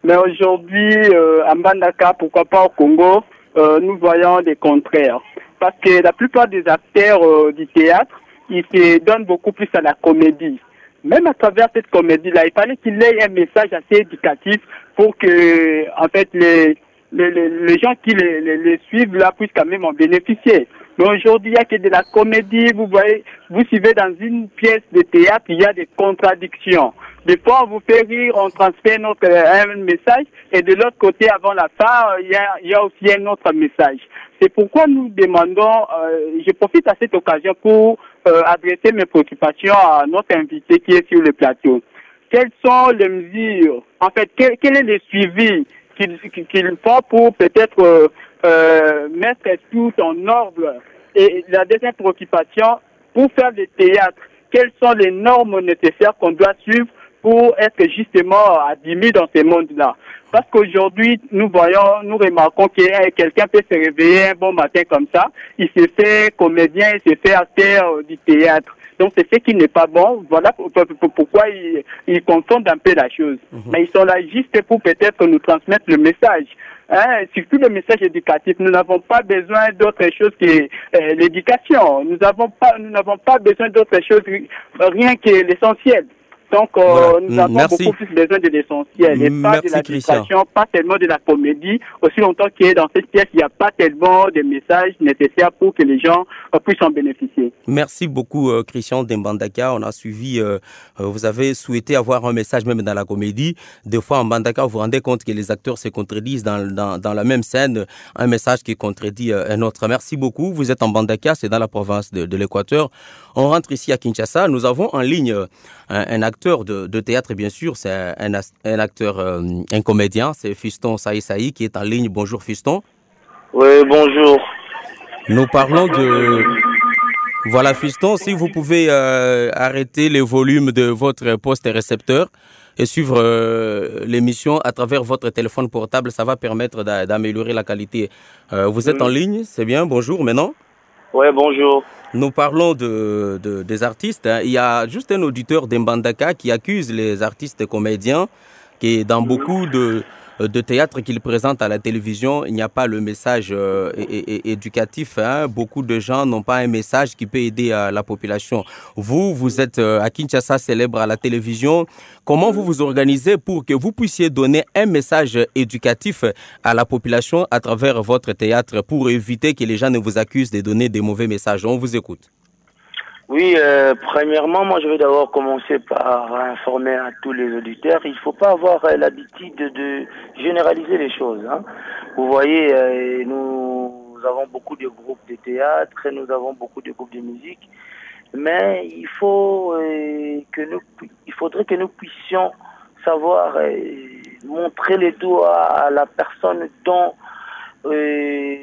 Mais aujourd'hui, euh, à Mbandaka, pourquoi pas au Congo, euh, nous voyons des contraires. Parce que la plupart des acteurs euh, du théâtre, ils se donnent beaucoup plus à la comédie. Même à travers cette comédie-là, il fallait qu'il ait un message assez éducatif pour que, en fait, les, les, les, les gens qui les, les, les suivent là puissent quand même en bénéficier. Mais aujourd'hui, il n'y a que de la comédie. Vous voyez, vous suivez dans une pièce de théâtre, il y a des contradictions. Des fois, on vous fait rire, on transfère notre, un message, et de l'autre côté, avant la fin, il y a, il y a aussi un autre message. C'est pourquoi nous demandons, euh, je profite à cette occasion pour euh, adresser mes préoccupations à notre invité qui est sur le plateau. Quelles sont les mesures, en fait, quel, quel est le suivi qu'il qu'il faut pour peut-être euh, euh, mettre tout en ordre? Et la deuxième préoccupation, pour faire du théâtre, quelles sont les normes nécessaires qu'on doit suivre pour être justement admis dans ce monde-là? Parce qu'aujourd'hui, nous voyons, nous remarquons que quelqu'un peut se réveiller un bon matin comme ça, il se fait comédien, il se fait acteur du théâtre. Donc c'est ce qui n'est pas bon. Voilà pourquoi ils, ils confondent un peu la chose. Mm-hmm. Mais ils sont là juste pour peut-être nous transmettre le message. Hein, surtout le message éducatif. Nous n'avons pas besoin d'autre chose que euh, l'éducation. Nous n'avons pas, nous n'avons pas besoin d'autre chose, rien que l'essentiel. Donc, euh, voilà. nous avons Merci. beaucoup plus besoin de l'essentiel et pas Merci, de la distraction, pas tellement de la comédie. Aussi longtemps que dans cette pièce, il n'y a pas tellement de messages nécessaires pour que les gens euh, puissent en bénéficier. Merci beaucoup, euh, Christian Dembandaka. On a suivi, euh, euh, vous avez souhaité avoir un message même dans la comédie. Des fois, en Mbandaka, vous vous rendez compte que les acteurs se contredisent dans, dans, dans la même scène, un message qui contredit euh, un autre. Merci beaucoup. Vous êtes en Mbandaka, c'est dans la province de, de l'Équateur. On rentre ici à Kinshasa. Nous avons en ligne euh, un, un acteur de, de théâtre, bien sûr. C'est un, un acteur, euh, un comédien. C'est Fiston Saï Saï qui est en ligne. Bonjour, Fiston. Oui, bonjour. Nous parlons de... Voilà, Fiston, si vous pouvez euh, arrêter le volume de votre poste récepteur et suivre euh, l'émission à travers votre téléphone portable, ça va permettre d'a- d'améliorer la qualité. Euh, vous êtes mmh. en ligne, c'est bien. Bonjour, maintenant. Oui, bonjour. Nous parlons de, de, des artistes. Hein. Il y a juste un auditeur d'Mbandaka qui accuse les artistes comédiens qui, dans beaucoup de, de théâtres qu'ils présentent à la télévision, il n'y a pas le message euh, é- é- éducatif. Hein. Beaucoup de gens n'ont pas un message qui peut aider euh, la population. Vous, vous êtes euh, à Kinshasa, célèbre à la télévision. Comment vous vous organisez pour que vous puissiez donner un message éducatif à la population à travers votre théâtre pour éviter que les gens ne vous accusent de donner des mauvais messages? On vous écoute. Oui, euh, premièrement, moi je vais d'abord commencer par informer à tous les auditeurs. Il ne faut pas avoir euh, l'habitude de, de généraliser les choses. Hein. Vous voyez, euh, nous, nous avons beaucoup de groupes de théâtre, nous avons beaucoup de groupes de musique, mais il faut euh, que nous, il faudrait que nous puissions savoir euh, montrer les doigts à la personne dont euh,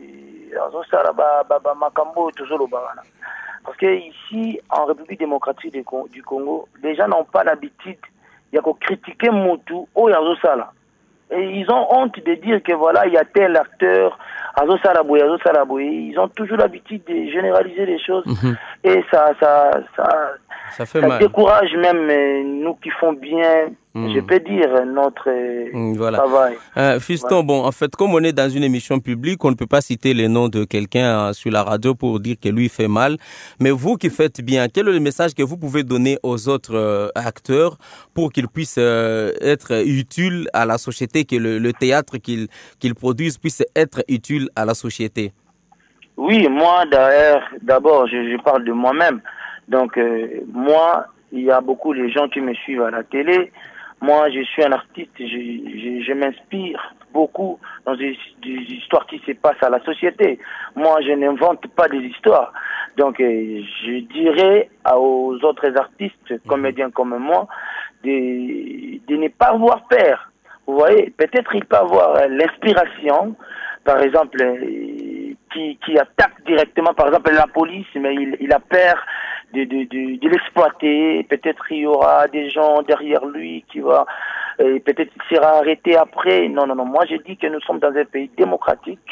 parce que ici, en République démocratique du Congo, les gens n'ont pas l'habitude de critiquer Motu ou Yazosala. Et ils ont honte de dire que voilà, il y a tel acteur, Azosalaboui, Azosalaboui. Ils ont toujours l'habitude de généraliser les choses. Mm-hmm. Et ça, ça, ça, ça, fait ça mal. décourage même nous qui font bien, mm. je peux dire, notre mm, voilà. travail. Euh, Fiston, ouais. bon, en fait, comme on est dans une émission publique, on ne peut pas citer les noms de quelqu'un euh, sur la radio pour dire que lui fait mal. Mais vous qui faites bien, quel est le message que vous pouvez donner aux autres euh, acteurs pour qu'ils puissent euh, être utiles à la société, que le, le théâtre qu'ils, qu'ils produisent puisse être utile à la société? Oui, moi, d'ailleurs, d'abord, je, je parle de moi-même. Donc, euh, moi, il y a beaucoup de gens qui me suivent à la télé. Moi, je suis un artiste, je, je, je m'inspire beaucoup dans des, des histoires qui se passent à la société. Moi, je n'invente pas des histoires. Donc, euh, je dirais aux autres artistes, comédiens comme moi, de, de ne pas avoir peur. Vous voyez, peut-être il peut avoir euh, l'inspiration, par exemple, euh, qui, qui attaque directement, par exemple, la police, mais il, il a peur de, de, de, de l'exploiter. Peut-être il y aura des gens derrière lui qui va, euh, peut-être il sera arrêté après. Non, non, non. Moi, je dis que nous sommes dans un pays démocratique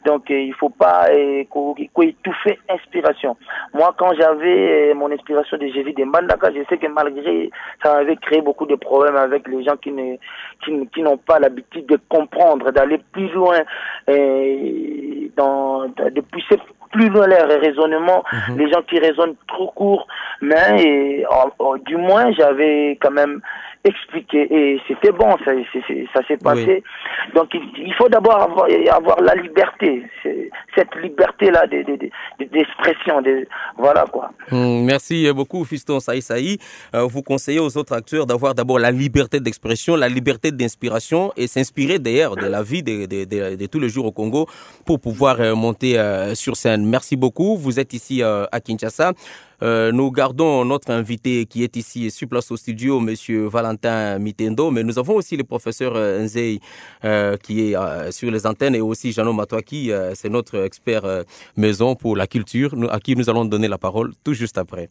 Donc euh, il ne faut pas euh, étouffer inspiration. Moi, quand j'avais euh, mon inspiration de G V de Mbandaka, je sais que malgré ça avait créé beaucoup de problèmes avec les gens qui ne qui, qui n'ont pas l'habitude de comprendre, d'aller plus loin, euh, dans, de pousser plus loin leur raisonnement, mmh. les gens qui raisonnent trop court, mais et, oh, oh, du moins j'avais quand même expliqué et c'était bon, ça, c'est, ça s'est passé. Oui. Donc il, il faut d'abord avoir, avoir la liberté, cette liberté-là de, de, de, d'expression, de, voilà quoi. Mmh, merci beaucoup Fiston Saï Saï. Euh, vous conseillez aux autres acteurs d'avoir d'abord la liberté d'expression, la liberté d'inspiration et s'inspirer d'ailleurs de la vie de, de, de, de tous les jours au Congo pour pouvoir euh, monter euh, sur scène. Merci beaucoup. Vous êtes ici euh, à Kinshasa. Euh, nous gardons notre invité qui est ici sur place au studio, Monsieur Valentin Mitendo, mais nous avons aussi le professeur euh, Nzei euh, qui est euh, sur les antennes et aussi Jeannot Matouaki, euh, c'est notre expert euh, maison pour la culture, nous, à qui nous allons donner la parole tout juste après.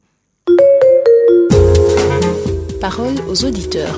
Parole aux auditeurs.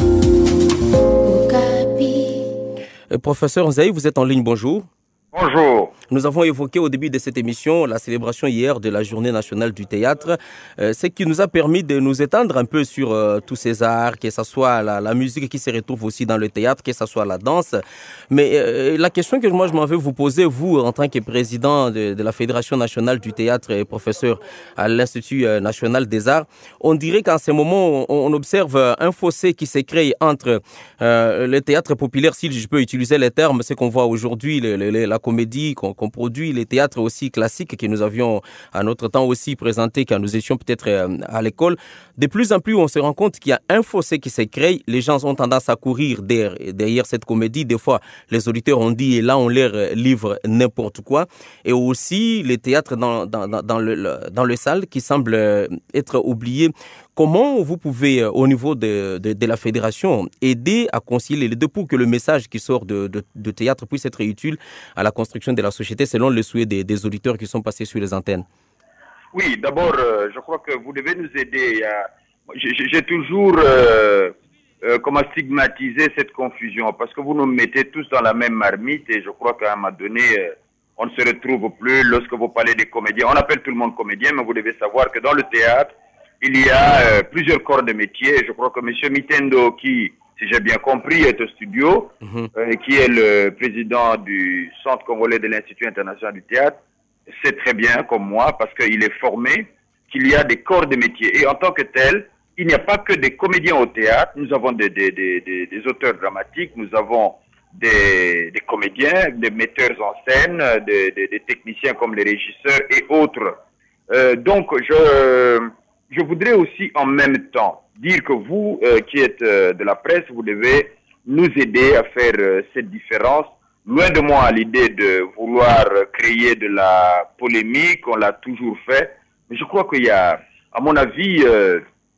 Euh, professeur Nzei, vous êtes en ligne, bonjour. Bonjour. Nous avons évoqué au début de cette émission la célébration hier de la Journée nationale du théâtre, euh, ce qui nous a permis de nous étendre un peu sur euh, tous ces arts, que ce soit la, la musique qui se retrouve aussi dans le théâtre, que ce soit la danse. Mais euh, la question que moi je m'en vais vous poser, vous en tant que président de, de la Fédération nationale du théâtre et professeur à l'Institut national des arts, on dirait qu'en ce moment on, on observe un fossé qui se crée entre euh, le théâtre populaire, si je peux utiliser les termes, ce qu'on voit aujourd'hui, le, le, la comédie qu'on, qu'on produit, les théâtres aussi classiques que nous avions à notre temps aussi présentés quand nous étions peut-être à l'école. De plus en plus, on se rend compte qu'il y a un fossé qui se crée. Les gens ont tendance à courir derrière, derrière cette comédie. Des fois, les auditeurs ont dit, et là, on leur livre n'importe quoi. Et aussi, les théâtres dans, dans, dans, le, dans le salle qui semblent être oubliés. Comment vous pouvez, au niveau de, de, de la fédération, aider à concilier les deux pour que le message qui sort de, de, de théâtre puisse être utile à la construction de la société selon les souhaits des, des auditeurs qui sont passés sur les antennes? Oui, d'abord, euh, je crois que vous devez nous aider. À... J'ai, j'ai toujours euh, euh, comment stigmatisé cette confusion parce que vous nous mettez tous dans la même marmite et je crois qu'à un moment donné, euh, on ne se retrouve plus lorsque vous parlez des comédiens. On appelle tout le monde comédien, mais vous devez savoir que dans le théâtre, il y a euh, plusieurs corps de métier. Je crois que M. Mitendo, qui, si j'ai bien compris, est au studio, mm-hmm. euh, qui est le président du Centre congolais de l'Institut international du théâtre, sait très bien, comme moi, parce qu'il est formé, qu'il y a des corps de métier. Et en tant que tel, il n'y a pas que des comédiens au théâtre. Nous avons des, des, des, des, des auteurs dramatiques, nous avons des, des comédiens, des metteurs en scène, des, des, des techniciens comme les régisseurs et autres. Euh, donc, je... Je voudrais aussi en même temps dire que vous, euh, qui êtes euh, de la presse, vous devez nous aider à faire euh, cette différence. Loin de moi l'idée de vouloir créer de la polémique, on l'a toujours fait. Mais je crois qu'il y a, à mon avis, euh,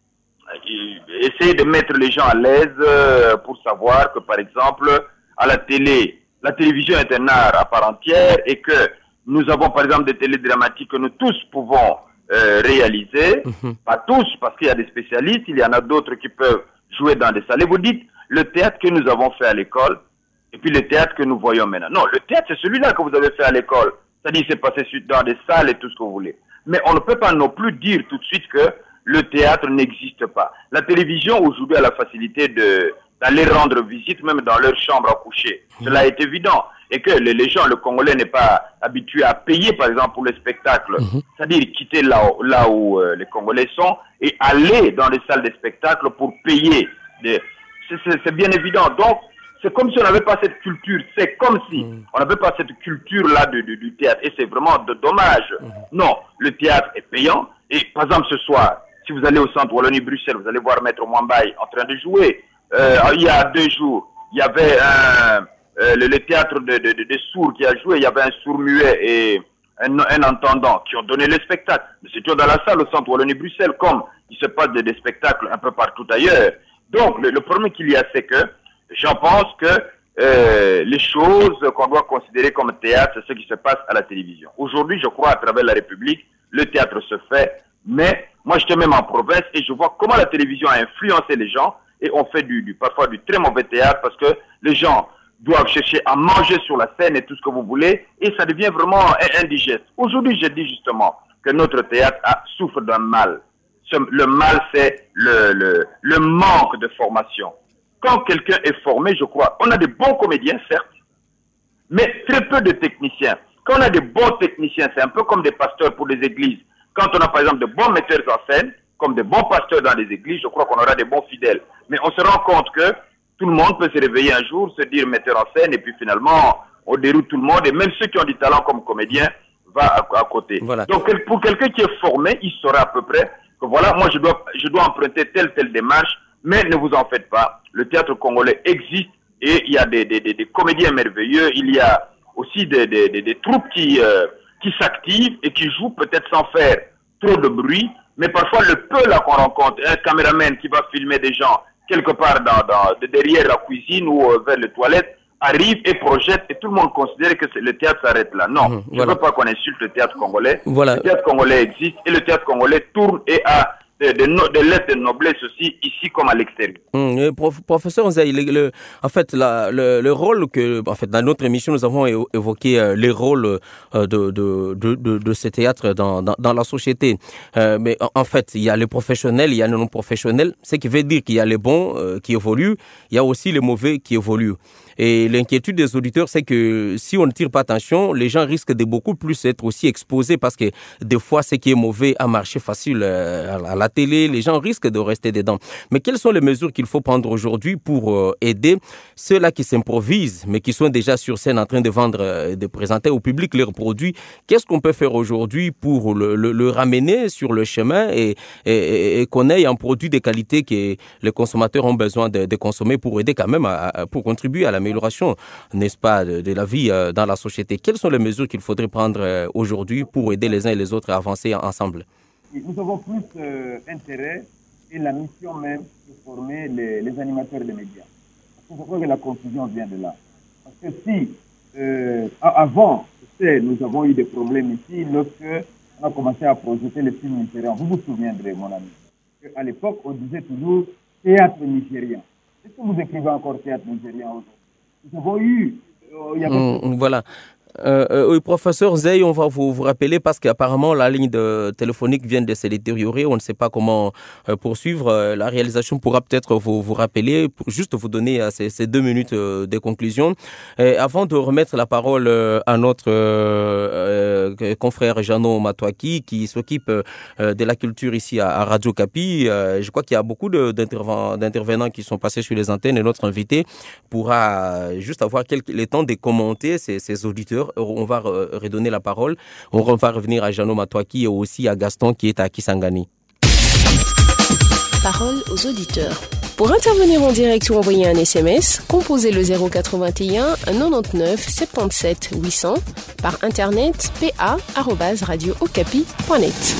essayer de mettre les gens à l'aise euh, pour savoir que, par exemple, à la télé, la télévision est un art à part entière et que nous avons, par exemple, des télédramatiques que nous tous pouvons Euh, réalisés, mmh. pas tous, parce qu'il y a des spécialistes, il y en a d'autres qui peuvent jouer dans des salles. Et vous dites, le théâtre que nous avons fait à l'école, et puis le théâtre que nous voyons maintenant. Non, le théâtre, c'est celui-là que vous avez fait à l'école. C'est-à-dire, c'est passé dans des salles et tout ce que vous voulez. Mais on ne peut pas non plus dire tout de suite que le théâtre n'existe pas. La télévision, aujourd'hui, a la facilité de, d'aller rendre visite, même dans leur chambre à coucher. Mmh. Cela est évident. Et que les, les gens, le Congolais n'est pas habitué à payer, par exemple, pour le spectacle. Mmh. C'est-à-dire quitter là où, là où euh, les Congolais sont et aller dans les salles de spectacle pour payer. Des... C'est, c'est, c'est bien évident. Donc, c'est comme si on n'avait pas cette culture. C'est comme si mmh. on n'avait pas cette culture-là du, du, du théâtre. Et c'est vraiment de dommage. Mmh. Non, le théâtre est payant. Et par exemple, ce soir, si vous allez au centre Wallonie-Bruxelles, vous allez voir Maître Mwambaye en train de jouer. Euh, il y a deux jours, il y avait un... Euh, le, le théâtre des de, de, de sourds qui a joué, il y avait un sourd muet et un, un entendant qui ont donné le spectacle. C'était dans la salle au centre Wallonie-Bruxelles, comme il se passe des, des spectacles un peu partout ailleurs. Donc, le, le problème qu'il y a, c'est que j'en pense que euh, les choses qu'on doit considérer comme théâtre, c'est ce qui se passe à la télévision. Aujourd'hui, je crois, à travers la République, le théâtre se fait, mais moi, j'étais même en province et je vois comment la télévision a influencé les gens et on fait du, du parfois du très mauvais théâtre parce que les gens doivent chercher à manger sur la scène et tout ce que vous voulez, et ça devient vraiment indigeste. Aujourd'hui, je dis justement que notre théâtre a, souffre d'un mal. Ce, le mal, c'est le, le, le manque de formation. Quand quelqu'un est formé, je crois, on a des bons comédiens, certes, mais très peu de techniciens. Quand on a des bons techniciens, c'est un peu comme des pasteurs pour les églises. Quand on a par exemple de bons metteurs en scène, comme de bons pasteurs dans les églises, je crois qu'on aura des bons fidèles. Mais on se rend compte que tout le monde peut se réveiller un jour, se dire metteur en scène, et puis finalement, on déroute tout le monde, et même ceux qui ont du talent comme comédien, va à, à côté. Voilà. Donc pour quelqu'un qui est formé, il saura à peu près que voilà, moi je dois, je dois emprunter telle, telle démarche, mais ne vous en faites pas. Le théâtre congolais existe, et il y a des, des, des, des comédiens merveilleux, il y a aussi des, des, des, des troupes qui, euh, qui s'activent et qui jouent peut-être sans faire trop de bruit, mais parfois le peu là qu'on rencontre, un caméraman qui va filmer des gens quelque part dans, dans, derrière la cuisine ou euh, vers les toilettes, arrive et projette, et tout le monde considère que le théâtre s'arrête là. Non, mmh, je ne voilà. veux pas qu'on insulte le théâtre congolais. Voilà. Le théâtre congolais existe, et le théâtre congolais tourne et a de, de, no, de lettres de noblesse aussi, ici comme à l'extérieur. Mmh, prof, professeur Nzai, le, le, en fait, la, le, le rôle que, en fait, dans notre émission, nous avons évoqué euh, les rôles euh, de, de, de, de, de ces théâtres dans, dans, dans la société. Euh, mais en, en fait, il y a les professionnels, il y a les non-professionnels, ce qui veut dire qu'il y a les bons euh, qui évoluent, il y a aussi les mauvais qui évoluent. Et l'inquiétude des auditeurs, c'est que si on ne tire pas attention, les gens risquent de beaucoup plus être aussi exposés, parce que des fois, ce qui est mauvais a marché facile à la télé, les gens risquent de rester dedans. Mais quelles sont les mesures qu'il faut prendre aujourd'hui pour aider ceux-là qui s'improvisent, mais qui sont déjà sur scène en train de vendre, de présenter au public leurs produits? Qu'est-ce qu'on peut faire aujourd'hui pour le, le, le ramener sur le chemin et, et, et qu'on ait un produit de qualité que les consommateurs ont besoin de, de consommer pour aider quand même, à, à, pour contribuer à la amélioration, n'est-ce pas, de, de la vie euh, dans la société. Quelles sont les mesures qu'il faudrait prendre euh, aujourd'hui pour aider les uns et les autres à avancer ensemble? Nous avons plus euh, intérêt et la mission même de former les, les animateurs des médias. Parce que je crois que la confusion vient de là. Parce que si, euh, avant, tu sais, nous avons eu des problèmes ici lorsque on a commencé à projeter les films nigérians. Vous vous souviendrez, mon ami, qu'à l'époque, on disait toujours théâtre nigérien. Est-ce que vous écrivez encore théâtre nigérien aujourd'hui? Nous avons eu... Euh, y a mmh, voilà. Euh, euh, oui, professeur Nzai, on va vous, vous rappeler parce qu'apparemment la ligne de, téléphonique vient de se détériorer. On ne sait pas comment euh, poursuivre. Euh, la réalisation pourra peut-être vous, vous rappeler, pour juste vous donner euh, ces, ces deux minutes euh, de conclusion. Et avant de remettre la parole euh, à notre euh, euh, confrère Jeannot Matouaki qui s'occupe euh, de la culture ici à, à Radio Kapi, euh, je crois qu'il y a beaucoup de, d'intervenants qui sont passés sur les antennes et notre invité pourra juste avoir quelques, le temps de commenter ces, ces auditeurs. On va redonner la parole. On va revenir à Jeannot Matouaki et aussi à Gaston qui est à Kisangani. Parole aux auditeurs. Pour intervenir en direct ou envoyer un S M S, composez le zéro quatre-vingt-un quatre-vingt-dix-neuf soixante-dix-sept huit cents par internet p a arobase radio okapi point net.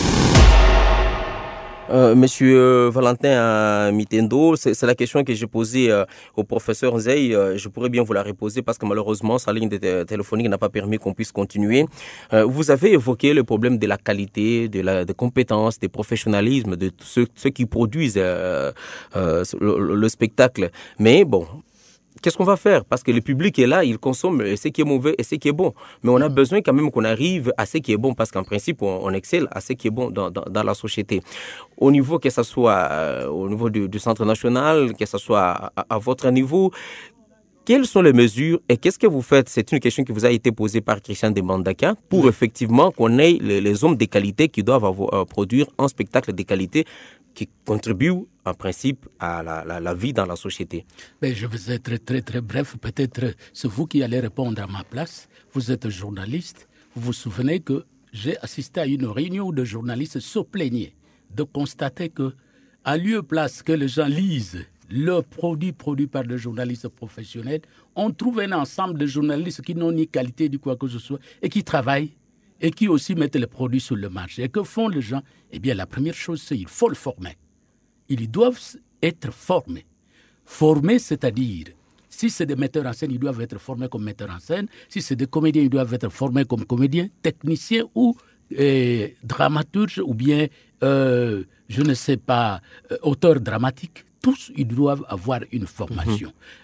Euh, Monsieur euh, Valentin Mitendo, c'est, c'est la question que j'ai posée euh, au professeur Nzai. Euh, je pourrais bien vous la reposer parce que malheureusement, sa ligne de t- téléphonique n'a pas permis qu'on puisse continuer. Euh, vous avez évoqué le problème de la qualité, de la de compétences, du professionnalisme, de ceux, ceux qui produisent euh, euh, le, le spectacle. Mais bon... Qu'est-ce qu'on va faire? Parce que le public est là, il consomme ce qui est mauvais et ce qui est bon. Mais on a besoin quand même qu'on arrive à ce qui est bon, parce qu'en principe, on, on excelle à ce qui est bon dans, dans, dans la société. Au niveau, que ce soit euh, au niveau du, du Centre national, que ce soit à, à, à votre niveau, quelles sont les mesures et qu'est-ce que vous faites? C'est une question qui vous a été posée par Christian Demandaka pour oui. effectivement qu'on ait les, les hommes de qualité qui doivent avoir, euh, produire un spectacle de qualité qui contribue en principe à la, la, la vie dans la société. Mais je vais être très, très, très bref. Peut-être c'est vous qui allez répondre à ma place. Vous êtes journaliste. Vous vous souvenez que j'ai assisté à une réunion où de journalistes se plaignaient de constater que, à lieu place que les gens lisent le produit produit par des journalistes professionnels, on trouve un ensemble de journalistes qui n'ont ni qualité ni quoi que ce soit et qui travaillent et qui aussi mettent les produits sur le marché. Et que font les gens? Eh bien, la première chose, c'est qu'il faut le former. Ils doivent être formés. Formés, c'est-à-dire, si c'est des metteurs en scène, ils doivent être formés comme metteurs en scène. Si c'est des comédiens, ils doivent être formés comme comédiens, techniciens ou euh, dramaturges ou bien, euh, je ne sais pas, euh, auteurs dramatiques. Tous, ils doivent avoir une formation. Mmh.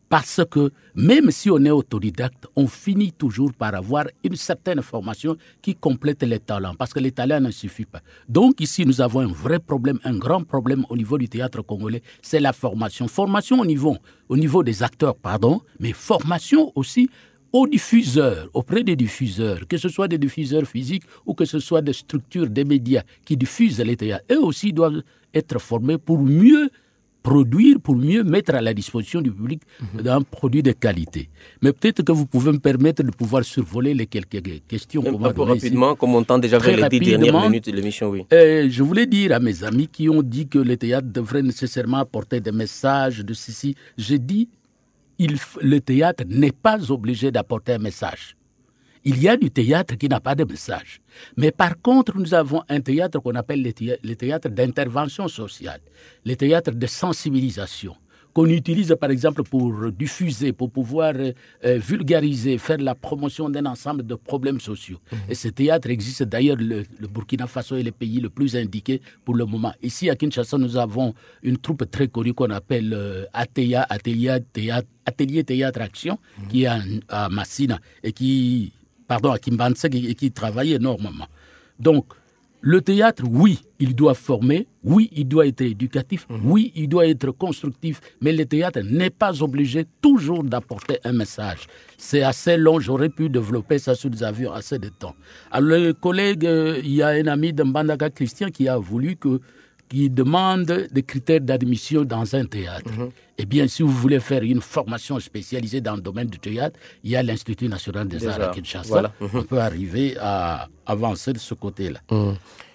Parce que même si on est autodidacte, on finit toujours par avoir une certaine formation qui complète les talents, parce que les talents ne suffisent pas. Donc ici, nous avons un vrai problème, un grand problème au niveau du théâtre congolais, c'est la formation. Formation au niveau, au niveau des acteurs, pardon, mais formation aussi aux diffuseurs, auprès des diffuseurs, que ce soit des diffuseurs physiques ou que ce soit des structures, des médias qui diffusent les théâtres. Eux aussi doivent être formés pour mieux produire, pour mieux mettre à la disposition du public mmh. un produit de qualité. Mais peut-être que vous pouvez me permettre de pouvoir survoler les quelques questions. Un, un peu rapidement, ici. Comme on tend déjà vers les dix dernières minutes de l'émission, oui. Euh, je voulais dire à mes amis qui ont dit que le théâtre devrait nécessairement apporter des messages de ceci, je dis, il, le théâtre n'est pas obligé d'apporter un message. Il y a du théâtre qui n'a pas de message. Mais par contre, nous avons un théâtre qu'on appelle le théâtre, le théâtre d'intervention sociale, le théâtre de sensibilisation, qu'on utilise par exemple pour diffuser, pour pouvoir euh, vulgariser, faire la promotion d'un ensemble de problèmes sociaux. Mmh. Et ce théâtre existe d'ailleurs, le, le Burkina Faso est le pays le plus indiqué pour le moment. Ici à Kinshasa, nous avons une troupe très connue qu'on appelle euh, A T A, Atelier Théâtre, Atelier Théâtre Action, mmh. qui est à, à Massina et qui... pardon, à Kimbanse, et qui travaille énormément. Donc, le théâtre, oui, il doit former, oui, il doit être éducatif, mmh. oui, il doit être constructif, mais le théâtre n'est pas obligé toujours d'apporter un message. C'est assez long, j'aurais pu développer ça si nous avions assez de temps. Alors, le collègue, euh, il y a un ami de Mbandaka Christian qui a voulu que qui demande des critères d'admission dans un théâtre. Mmh. Eh bien, si vous voulez faire une formation spécialisée dans le domaine du théâtre, il y a l'Institut national des Déjà, arts à Kinshasa. Voilà. Mmh. On peut arriver à avancer de ce côté-là. Mmh.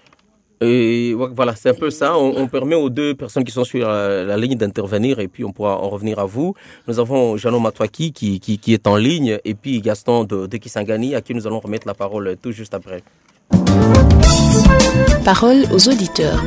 Et voilà, c'est un peu ça. On, on permet aux deux personnes qui sont sur la, la ligne d'intervenir et puis on pourra en revenir à vous. Nous avons Jeannot Matouaki qui, qui, qui est en ligne et puis Gaston de, de Kisangani à qui nous allons remettre la parole tout juste après. Parole aux auditeurs.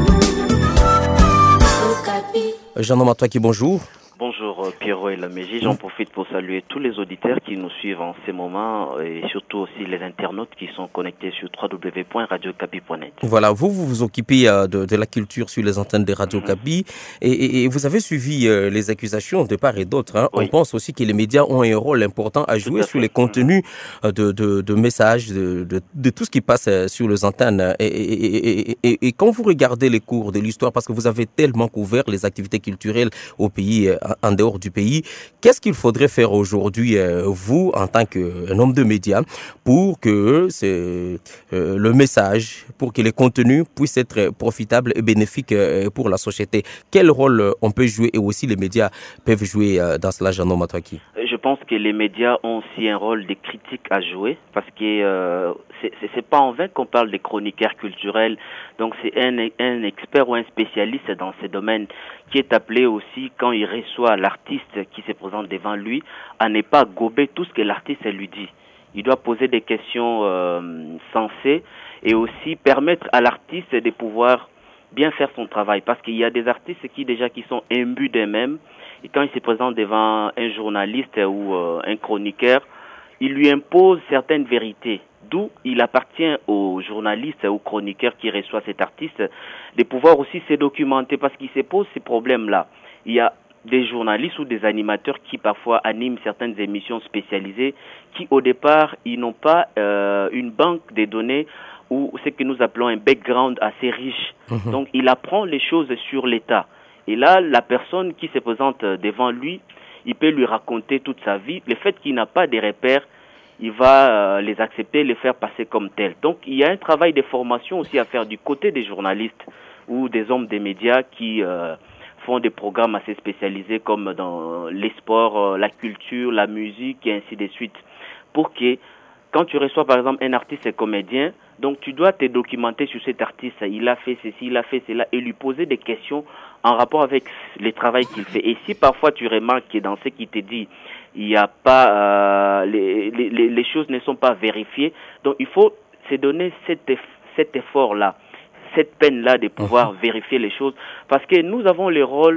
Jeannot Matouaki, bonjour. Bonjour Pierrot et Laméji, j'en profite pour saluer tous les auditeurs qui nous suivent en ces moments et surtout aussi les internautes qui sont connectés sur w w w point radio capi point net. Voilà, vous vous, vous occupez euh, de, de la culture sur les antennes de Radio Capi mmh. et, et, et vous avez suivi euh, les accusations de part et d'autre. Hein. Oui. On pense aussi que les médias ont un rôle important à jouer à sur les contenus mmh. de, de, de messages, de, de, de tout ce qui passe sur les antennes. Et, et, et, et, et quand vous regardez les cours de l'histoire, parce que vous avez tellement couvert les activités culturelles au pays, en dehors du pays, qu'est-ce qu'il faudrait faire aujourd'hui, euh, vous, en tant qu'un homme de médias, pour que euh, le message, pour que les contenus puissent être profitables et bénéfiques euh, pour la société? Quel rôle on peut jouer et aussi les médias peuvent jouer euh, dans cela, Jeannot Matouaki? Je pense que les médias ont aussi un rôle de critique à jouer parce que euh, c'est, c'est, c'est pas en vain qu'on parle des chroniqueurs culturels. Donc c'est un, un expert ou un spécialiste dans ces domaines qui est appelé aussi, quand il reçoit l'artiste qui se présente devant lui, à ne pas gober tout ce que l'artiste lui dit. Il doit poser des questions euh, sensées et aussi permettre à l'artiste de pouvoir bien faire son travail. Parce qu'il y a des artistes qui déjà qui sont imbus d'eux-mêmes et quand il se présente devant un journaliste ou euh, un chroniqueur, il lui impose certaines vérités. D'où il appartient aux journalistes, aux chroniqueurs qui reçoivent cet artiste de pouvoir aussi se documenter parce qu'il se pose ces problèmes-là. Il y a des journalistes ou des animateurs qui parfois animent certaines émissions spécialisées qui au départ, ils n'ont pas euh, une banque de données ou ce que nous appelons un background assez riche. Mmh. Donc il apprend les choses sur l'État. Et là, la personne qui se présente devant lui, il peut lui raconter toute sa vie. Le fait qu'il n'a pas de repères, il va euh, les accepter, les faire passer comme tels. Donc, il y a un travail de formation aussi à faire du côté des journalistes ou des hommes des médias qui euh, font des programmes assez spécialisés comme dans les sports, euh, la culture, la musique et ainsi de suite. Pour que, quand tu reçois par exemple un artiste et comédien, donc tu dois te documenter sur cet artiste. Il a fait ceci, il a fait cela et lui poser des questions en rapport avec le travail qu'il fait. Et si parfois tu remarques que dans ce qu'il te dit, il y a pas euh, les, les, les choses ne sont pas vérifiées, donc il faut se donner cet, cet effort-là, cette peine-là de pouvoir vérifier les choses, parce que nous avons le rôle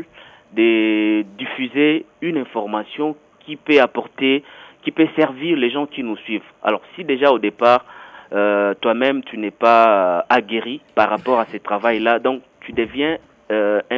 de diffuser une information qui peut apporter, qui peut servir les gens qui nous suivent. Alors si déjà au départ, euh, toi-même tu n'es pas euh, aguerri par rapport à ce travail-là, donc tu deviens euh, un,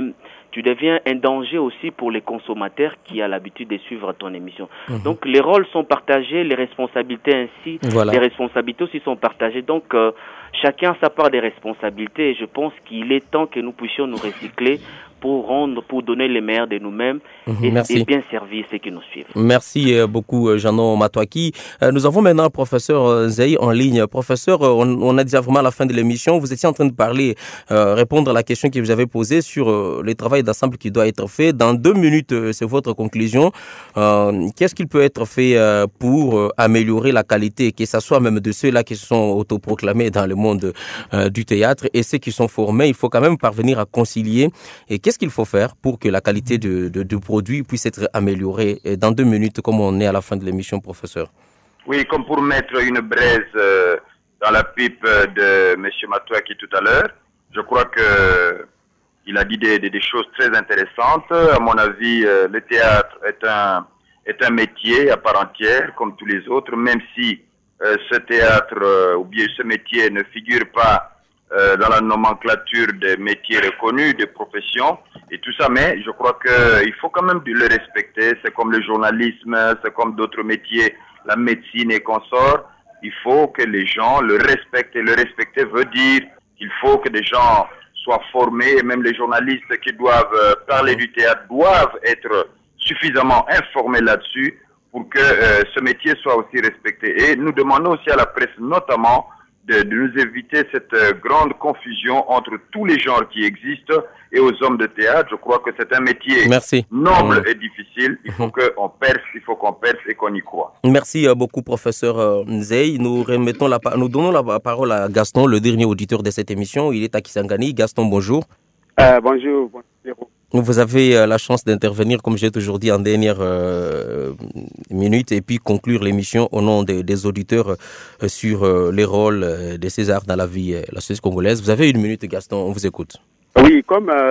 tu deviens un danger aussi pour les consommateurs qui ont l'habitude de suivre ton émission. Mmh. Donc les rôles sont partagés, les responsabilités ainsi, voilà. les responsabilités aussi sont partagées. Donc euh, chacun a sa part des responsabilités et je pense qu'il est temps que nous puissions nous recycler pour rendre, pour donner le meilleur de nous-mêmes mmh, et, et bien servir ceux qui nous suivent. Merci beaucoup, Jeannot Matouaki. Nous avons maintenant professeur Zey en ligne. Professeur, on, on a déjà vraiment à la fin de l'émission. Vous étiez en train de parler, euh, répondre à la question que vous avez posée sur euh, le travail d'ensemble qui doit être fait. Dans deux minutes, euh, c'est votre conclusion. Euh, qu'est-ce qu'il peut être fait euh, pour euh, améliorer la qualité, que ce soit même de ceux-là qui se sont autoproclamés dans le monde euh, du théâtre et ceux qui sont formés? Il faut quand même parvenir à concilier. Et qu'est-ce qu'il faut faire pour que la qualité de, de, de produit puisse être améliorée? Et dans deux minutes, comme on est à la fin de l'émission, professeur. Oui, comme pour mettre une braise euh, dans la pipe de M. Matouaki tout à l'heure, je crois que il a dit des, des, des choses très intéressantes. À mon avis, euh, le théâtre est un, est un métier à part entière, comme tous les autres, même si euh, ce théâtre euh, ou bien ce métier ne figure pas Euh, dans la nomenclature des métiers reconnus, des professions et tout ça, mais je crois qu'il faut quand même le respecter. C'est comme le journalisme, c'est comme d'autres métiers, la médecine et consorts. Il faut que les gens le respectent et le respecter veut dire qu'il faut que des gens soient formés et même les journalistes qui doivent parler du théâtre doivent être suffisamment informés là-dessus pour que euh, ce métier soit aussi respecté. Et nous demandons aussi à la presse notamment De, de nous éviter cette euh, grande confusion entre tous les genres qui existent et aux hommes de théâtre. Je crois que c'est un métier Merci. noble mmh. et difficile. Il faut mmh. qu'on perce, il faut qu'on perce et qu'on y croit. Merci beaucoup, professeur Zey. Nous remettons la, nous donnons la parole à Gaston, le dernier auditeur de cette émission. Il est à Kisangani. Gaston, bonjour. Euh, bonjour. bonjour. Vous avez la chance d'intervenir, comme j'ai toujours dit, en dernière euh, minute et puis conclure l'émission au nom des, des auditeurs euh, sur euh, les rôles euh, de César dans la vie euh, la société congolaise. Vous avez une minute, Gaston, on vous écoute. Oui, comme euh,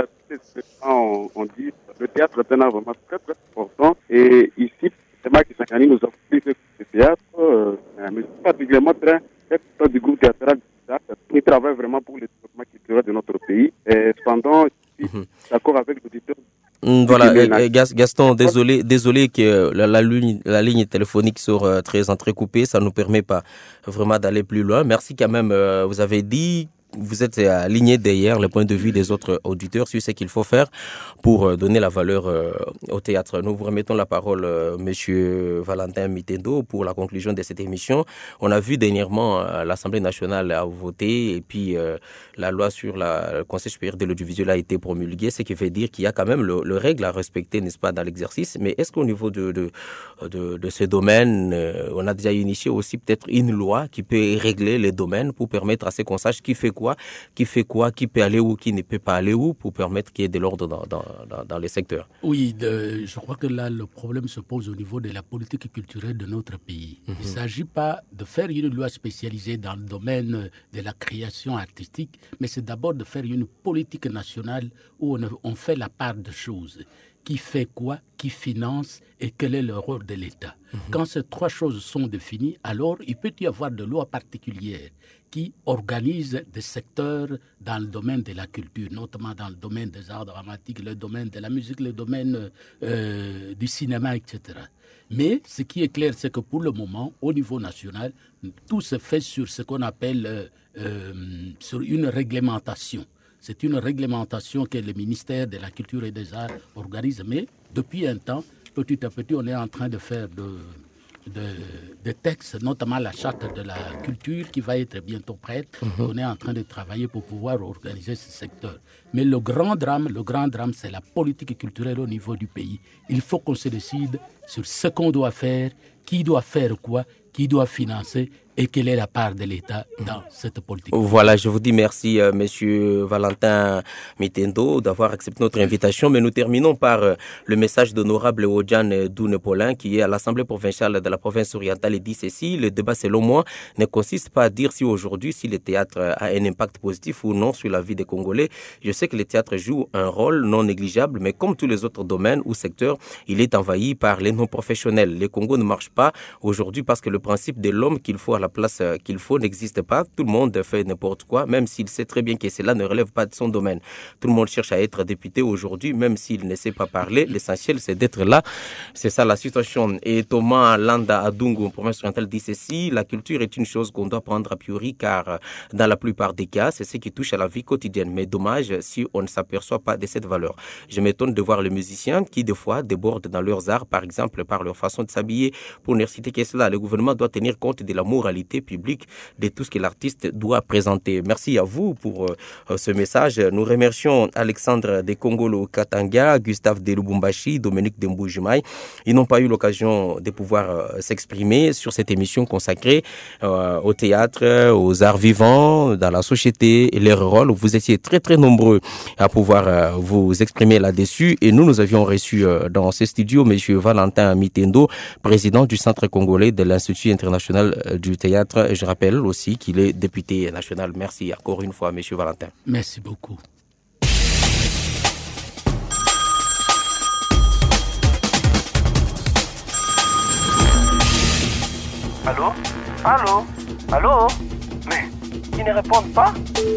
on, on dit, le théâtre est un art vraiment très très important et ici, c'est moi qui s'incarne, nous avons fait ce théâtre, euh, mais particulièrement très, très, très du groupe théâtral. Qui travaille vraiment pour le développement culturel de notre pays. Et cependant, je suis mmh. d'accord avec l'auditeur. Mmh, voilà, et, et Gaston, désolé, désolé que la, la, ligne, la ligne téléphonique soit très entrecoupée, ça ne nous permet pas vraiment d'aller plus loin. Merci quand même, euh, vous avez dit... Vous êtes aligné derrière le point de vue des autres auditeurs sur ce qu'il faut faire pour donner la valeur au théâtre. Nous vous remettons la parole, Monsieur Valentin Mitendo, pour la conclusion de cette émission. On a vu dernièrement l'Assemblée nationale a voté et puis euh, la loi sur la, le Conseil supérieur de l'audiovisuel a été promulguée, ce qui veut dire qu'il y a quand même le, le règle à respecter, n'est-ce pas, dans l'exercice. Mais est-ce qu'au niveau de, de, de, de ce domaine, euh, on a déjà initié aussi peut-être une loi qui peut régler les domaines pour permettre à ce qu'on sache qui fait quoi, qui fait quoi, qui peut aller où, qui ne peut pas aller où, pour permettre qu'il y ait de l'ordre dans, dans, dans, dans les secteurs? Oui, de, je crois que là, le problème se pose au niveau de la politique culturelle de notre pays. Mm-hmm. Il ne s'agit pas de faire une loi spécialisée dans le domaine de la création artistique, mais c'est d'abord de faire une politique nationale où on, on fait la part de choses. Qui fait quoi, qui finance et quel est le rôle de l'État. Mmh. Quand ces trois choses sont définies, alors il peut y avoir des lois particulières qui organisent des secteurs dans le domaine de la culture, notamment dans le domaine des arts dramatiques, le domaine de la musique, le domaine euh, du cinéma, et cetera. Mais ce qui est clair, c'est que pour le moment, au niveau national, tout se fait sur ce qu'on appelle euh, euh, sur une réglementation. C'est une réglementation que le ministère de la Culture et des Arts organise, mais depuis un temps, petit à petit, on est en train de faire de, de, de textes, notamment la charte de la culture qui va être bientôt prête. Mm-hmm. On est en train de travailler pour pouvoir organiser ce secteur. Mais le grand drame, le grand drame, c'est la politique culturelle au niveau du pays. Il faut qu'on se décide sur ce qu'on doit faire, qui doit faire quoi, qui doit financer et quelle est la part de l'État dans cette politique. Voilà, je vous dis merci, euh, Monsieur Valentin Mitendo, d'avoir accepté notre invitation. Mais nous terminons par euh, le message d'honorable Odjan Doune-Paulin, qui est à l'Assemblée provinciale de la province orientale et dit ceci: le débat, selon moi, ne consiste pas à dire si aujourd'hui, si le théâtre a un impact positif ou non sur la vie des Congolais. Je sais que le théâtre joue un rôle non négligeable, mais comme tous les autres domaines ou secteurs, il est envahi par les non-professionnels. Le Congo ne marche pas aujourd'hui parce que le principe de l'homme qu'il faut à la la place qu'il faut n'existe pas. Tout le monde fait n'importe quoi, même s'il sait très bien que cela ne relève pas de son domaine. Tout le monde cherche à être député aujourd'hui, même s'il ne sait pas parler. L'essentiel, c'est d'être là. C'est ça la situation. Et Thomas Landa Adungu, province orientale, dit ceci: la culture est une chose qu'on doit prendre a priori, car dans la plupart des cas, c'est ce qui touche à la vie quotidienne. Mais dommage si on ne s'aperçoit pas de cette valeur. Je m'étonne de voir les musiciens qui, des fois, débordent dans leurs arts, par exemple, par leur façon de s'habiller. Pour ne citer que cela, le gouvernement doit tenir compte de la moralité publique, de tout ce que l'artiste doit présenter. Merci à vous pour euh, ce message. Nous remercions Alexandre de Kongolo Katanga, Gustave de Lubumbashi, Dominique de Mboujimai. Ils n'ont pas eu l'occasion de pouvoir euh, s'exprimer sur cette émission consacrée euh, au théâtre, aux arts vivants, dans la société et leur rôle. Vous étiez très très nombreux à pouvoir euh, vous exprimer là-dessus, et nous, nous avions reçu euh, dans ces studios M. Valentin Mitendo, président du Centre congolais de l'Institut international du théâtre. Je rappelle aussi qu'il est député national. Merci encore une fois, M. Valentin. Merci beaucoup. Allô? Allô? Allô? Mais ils ne répondent pas?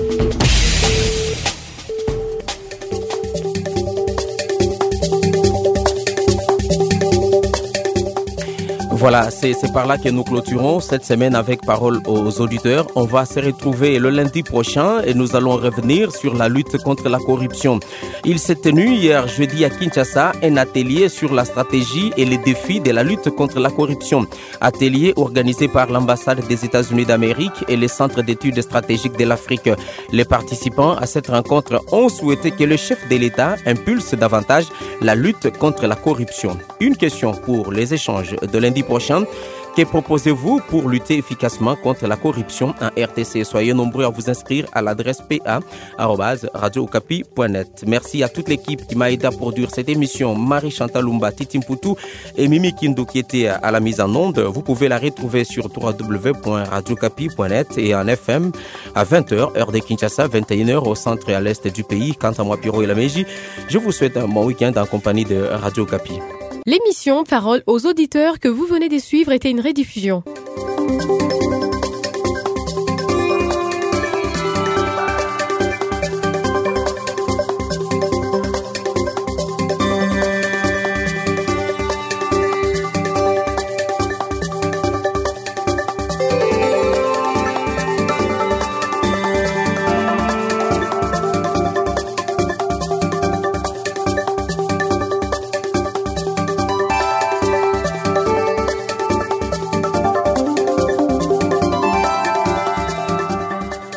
Voilà, c'est, c'est par là que nous clôturons cette semaine avec Parole aux auditeurs. On va se retrouver le lundi prochain et nous allons revenir sur la lutte contre la corruption. Il s'est tenu hier jeudi à Kinshasa un atelier sur la stratégie et les défis de la lutte contre la corruption. Atelier organisé par l'ambassade des États-Unis d'Amérique et le Centre d'études stratégiques de l'Afrique. Les participants à cette rencontre ont souhaité que le chef de l'État impulse davantage la lutte contre la corruption. Une question pour les échanges de lundi prochain. Que proposez-vous pour lutter efficacement contre la corruption en R T C? Soyez nombreux à vous inscrire à l'adresse p a arobase radio okapi point net. Merci à toute l'équipe qui m'a aidé à produire cette émission. Marie-Chantal Lumba, Titi Mputu et Mimi Kindo qui étaient à la mise en onde. Vous pouvez la retrouver sur w w w point radio okapi point net et en F M à vingt heures, heure de Kinshasa, vingt et une heures au centre et à l'est du pays. Quant à moi, Piro et la Meji, je vous souhaite un bon week-end en compagnie de Radio Okapi. L'émission Parole aux auditeurs que vous venez de suivre était une rediffusion.